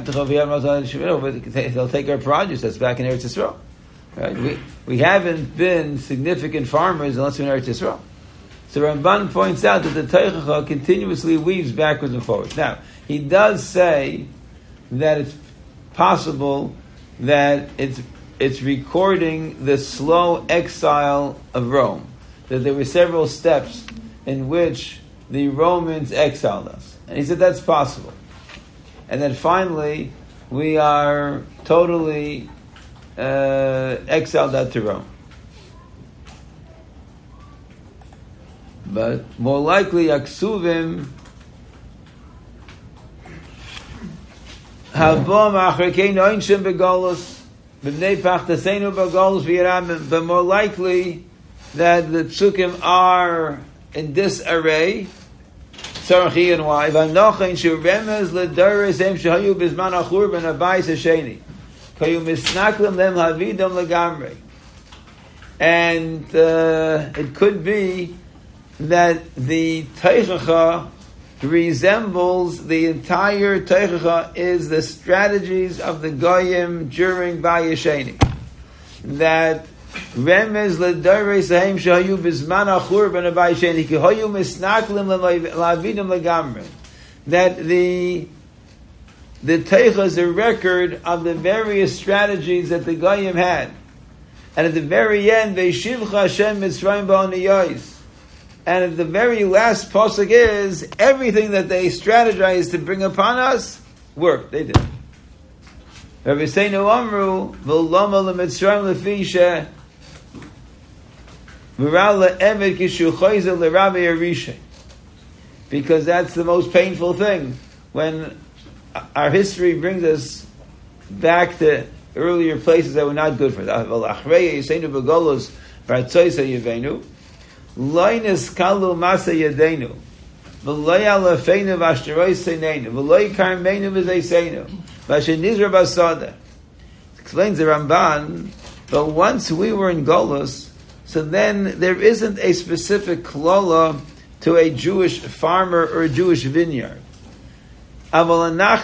take our produce that's back in Eretz Yisrael. Right? We haven't been significant farmers unless we're in Eretz Yisrael. So Ramban points out that the Teicha continuously weaves backwards and forwards. Now, he does say that it's possible that it's recording the slow exile of Rome. That there were several steps in which the Romans exiled us. And he said that's possible. And then finally, we are totally exiled out to Rome. But more likely, Aksuvim Habom Achrekein Oinshim Begolus. But more likely that the psukim are in disarray. Tzarachi and why? And it could be that the Teichacha resembles the entire Teichacha is the strategies of the Goyim during Bayesheni. That Remez l'darei sahem shahayu bizman achurban Bayesheni ki hayu misnaklim lavidim legamre. That the Teicha is a record of the various strategies that the Goyim had. And at the very end, Ve'shivcha Hashem Mitzrayim ba'oniyos. And at the very last pasuk is everything that they strategized to bring upon us worked. They did. Rabbi Seinu Amru v'lama l'Mitzrayim l'fisha Because that's the most painful thing. When our history brings us back to earlier places that were not good for us. Explains the Ramban, but once we were in Golus, so then there isn't a specific klola to a Jewish farmer or a Jewish vineyard. He said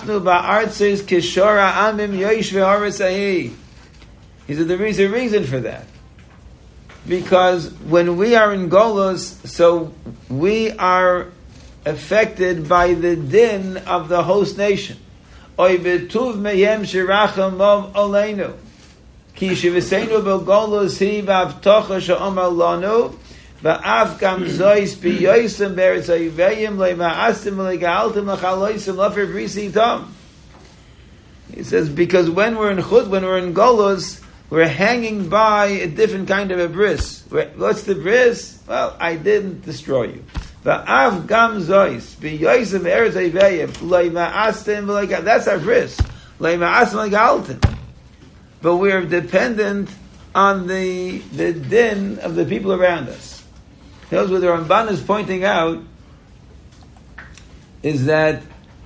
there is a reason for that. Because when we are in Golus, so we are affected by the din of the host nation. Oy betuv meyem shiracham mov oleinu. Ki shivaseinu b'golus hi b'avtocha she'omar lanu v'av gam zois b'yoysem beretz ayivayim le'ma'astim le'ga'altim l'chaloysim l'fer brisi tom. He says, because when we're in Chut, when we're in Golus, we're hanging by a different kind of a bris. What's the bris? Well, I didn't destroy you. Va'av gam zois b'yoysem beretz ayivayim le'ma'astim le'ga'altim. That's our bris. Le'ma'astim le'ga'altim. But we are dependent on the din of the people around us. That's what the Ramban is pointing out, is that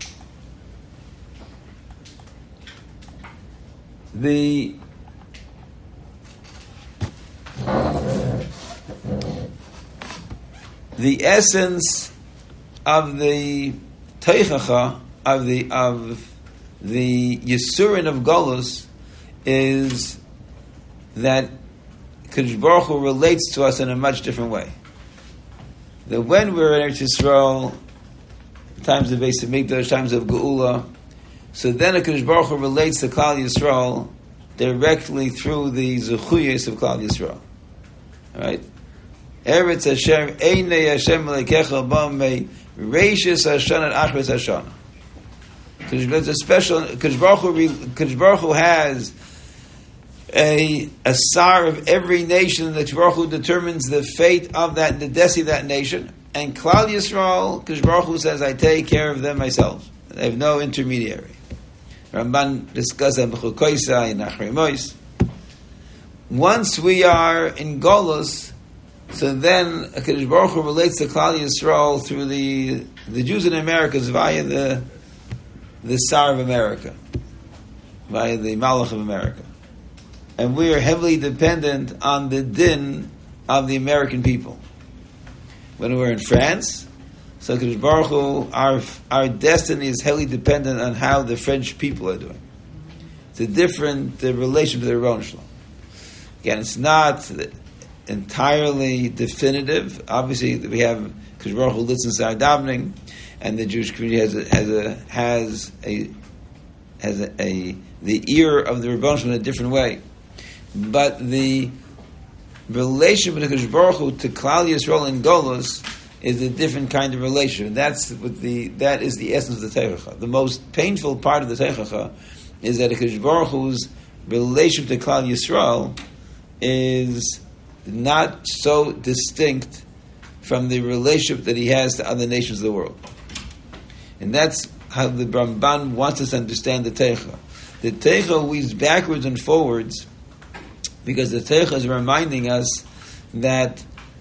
the essence of the teichacha, of the Yisurin of Golus, is that Kadosh Baruch Hu relates to us in a much different way. That when we're in Eretz Yisrael, times of Beis Hamikdash, times of Geula, so then Kadosh Baruch Hu relates to Klal Yisrael directly through the Zechuyos of Klal Yisrael. All right? Eretz Hashem, Einei Hashem Melikecha B'Mei Reishis Hashanah Achris Hashanah. There's a special Kadosh Baruch Hu has a sar of every nation that Kadosh Baruch Hu determines the fate of that, the destiny of that nation. And Klal Yisrael, Kadosh Baruch Hu says, I take care of them myself. I have no intermediary. Ramban discusses that b'chukoisai and achremois. Once we are in Golus, so then Kadosh Baruch Hu relates to Klal Yisrael through the Jews in America via the Tsar of America, via the Malach of America. And we are heavily dependent on the din of the American people. When we're in France, so Kadosh Baruch Hu, our destiny is heavily dependent on how the French people are doing. It's a different relation to the Ron Shalom. Again, it's not entirely definitive. Obviously, we have Kadosh Baruch Hu listens to our davening, and the Jewish community has the ear of the Rebbeinu Shalom in a different way. But the relation between Kadosh Baruch Hu to Klal Yisrael and Golus is a different kind of relation. That is the essence of the Teichacha. The most painful part of the Teichacha is that Kadosh Baruch Hu's relation to Klal Yisrael is not so distinct from the relationship that he has to other nations of the world. And that's how the Ramban wants us to understand the Teicha. The Teicha weaves backwards and forwards because the Teicha is reminding us that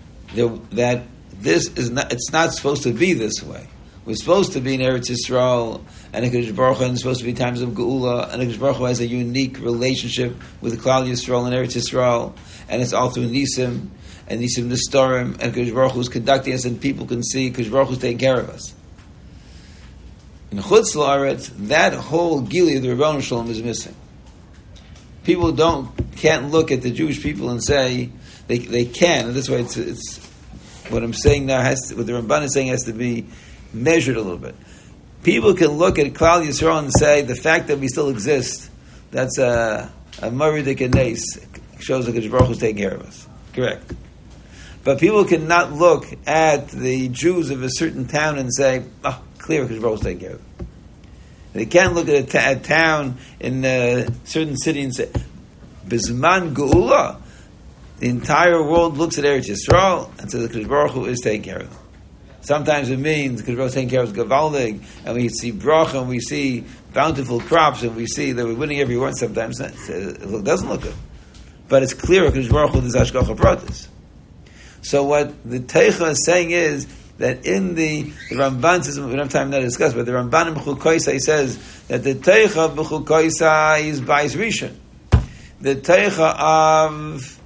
this is not, it's not supposed to be this way. We're supposed to be in Eretz Yisrael, and Kadosh Baruch Hu, and it's supposed to be times of Geula, and Kadosh Baruch Hu has a unique relationship with Klal Yisrael and Eretz Yisrael, and it's all through Nisim, and Nisim Nestorim, and Kadosh Baruch Hu is conducting us, and people can see Kadosh Baruch Hu is taking care of us. In Chutz La'aretz, that whole Gili of the Rebbeinu Shalom is missing. People can't look at the Jewish people and say they can, and this way it's what I'm saying now what the Ramban is saying has to be measured a little bit. People can look at Klal Yisrael and say the fact that we still exist, that's a Moridik and Nes, shows that Kadosh Baruch Hu is taking care of us. Correct. But people cannot look at the Jews of a certain town and say, clear, Kadosh Baruch Hu is taking care of them. They can't look at a town in a certain city and say, Bizman Geula, the entire world looks at Eretz Yisrael and says the Kadosh Baruch Hu is taking care of them. Sometimes it means the Kadosh Baruch Hu is taking care of Gavaldig, and we see bracha, and we see bountiful crops, and we see that we're winning every war. Sometimes it doesn't look good. But it's clear Kadosh Baruch Hu is Hashgacha Pratis. So what the Teicha is saying is that in the Ramban says, we don't have time now to discuss, but the Ramban in B'chukoisai says that the Teicha B'chukoisai is Bais Rishon. The Teicha of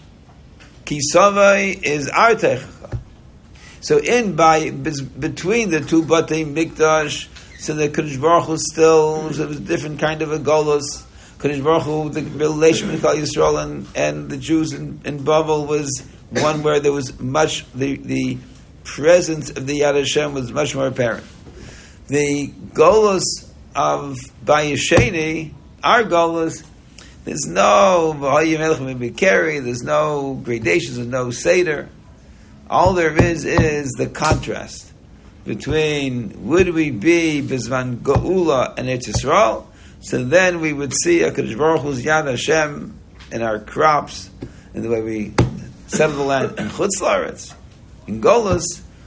Kisavai is our Teicha. So between the two Batei Mikdash, so the Kadosh Baruch Hu still was a different kind of a golus. Kadosh Baruch Hu, the relation with Klal Yisrael and the Jews in Bavel was one where there was much, the presence of the Yad Hashem was much more apparent. The golus of Bayesheni, our golus, there's no there's no gradations, there's no Seder. All there is the contrast between would we be Bizman Geula and Eretz Yisrael, so then we would see HaKadosh Baruch Hu's Yad Hashem in our crops, in the way we settle the land, and Chutz La'aretz. In Golus,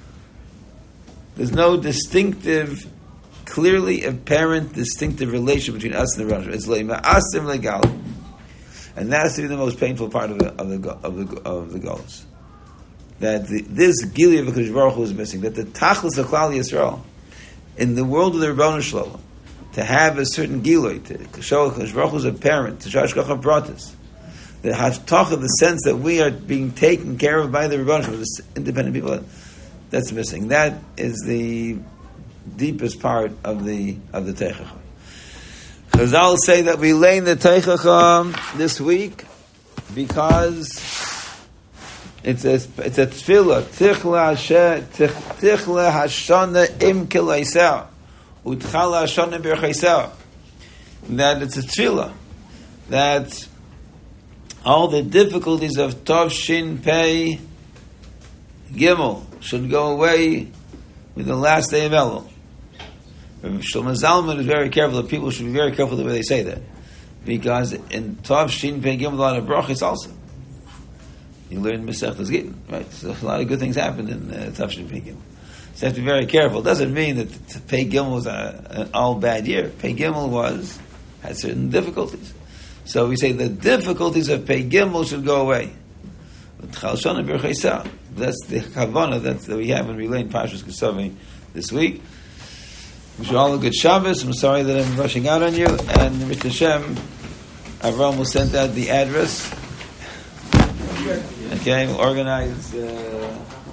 there's no distinctive, clearly apparent, distinctive relation between us and the Rosh. It's le'ma'asim legal, and that's to be the most painful part of the Golus. That this Gili of HaKadosh Baruch Hu is missing. That the Tachlis of Klal Yisrael, in the world of the Rebbeinu Shalom, to have a certain Gilui, to show HaKadosh Baruch Hu as a parent, to show Hashgacha Pratis, the Haftach, the sense that we are being taken care of by the Rebbeinu Shalom, this independent people, that's missing. That is the deepest part of the Teichach. Chazal say that we lay in the Teichach this week because it's a tefillah. Tichla hashana im kilaisah, utchala hashana berchaisah. That it's a tefillah. That all the difficulties of Tov Shin Pei Gimel should go away with the last day of Elul. Shlomo Zalman is very careful. That people should be very careful the way they say that, because in Tov Shin Pei Gimel a lot of brachos also. You learn Masechtas Gittin, right? So a lot of good things happened in Tov Shin Pei Gimel. So you have to be very careful. It doesn't mean that Pei Gimel was an all bad year. Pei Gimel had certain difficulties. So we say the difficulties of Pei Gimel should go away. That's the kavanah that we have when we learn Parshas Kesavim this week. Wish you all a good Shabbos. I'm sorry that I'm rushing out on you. And Mr. Hashem, Avram will send out the address. Okay, we'll organize.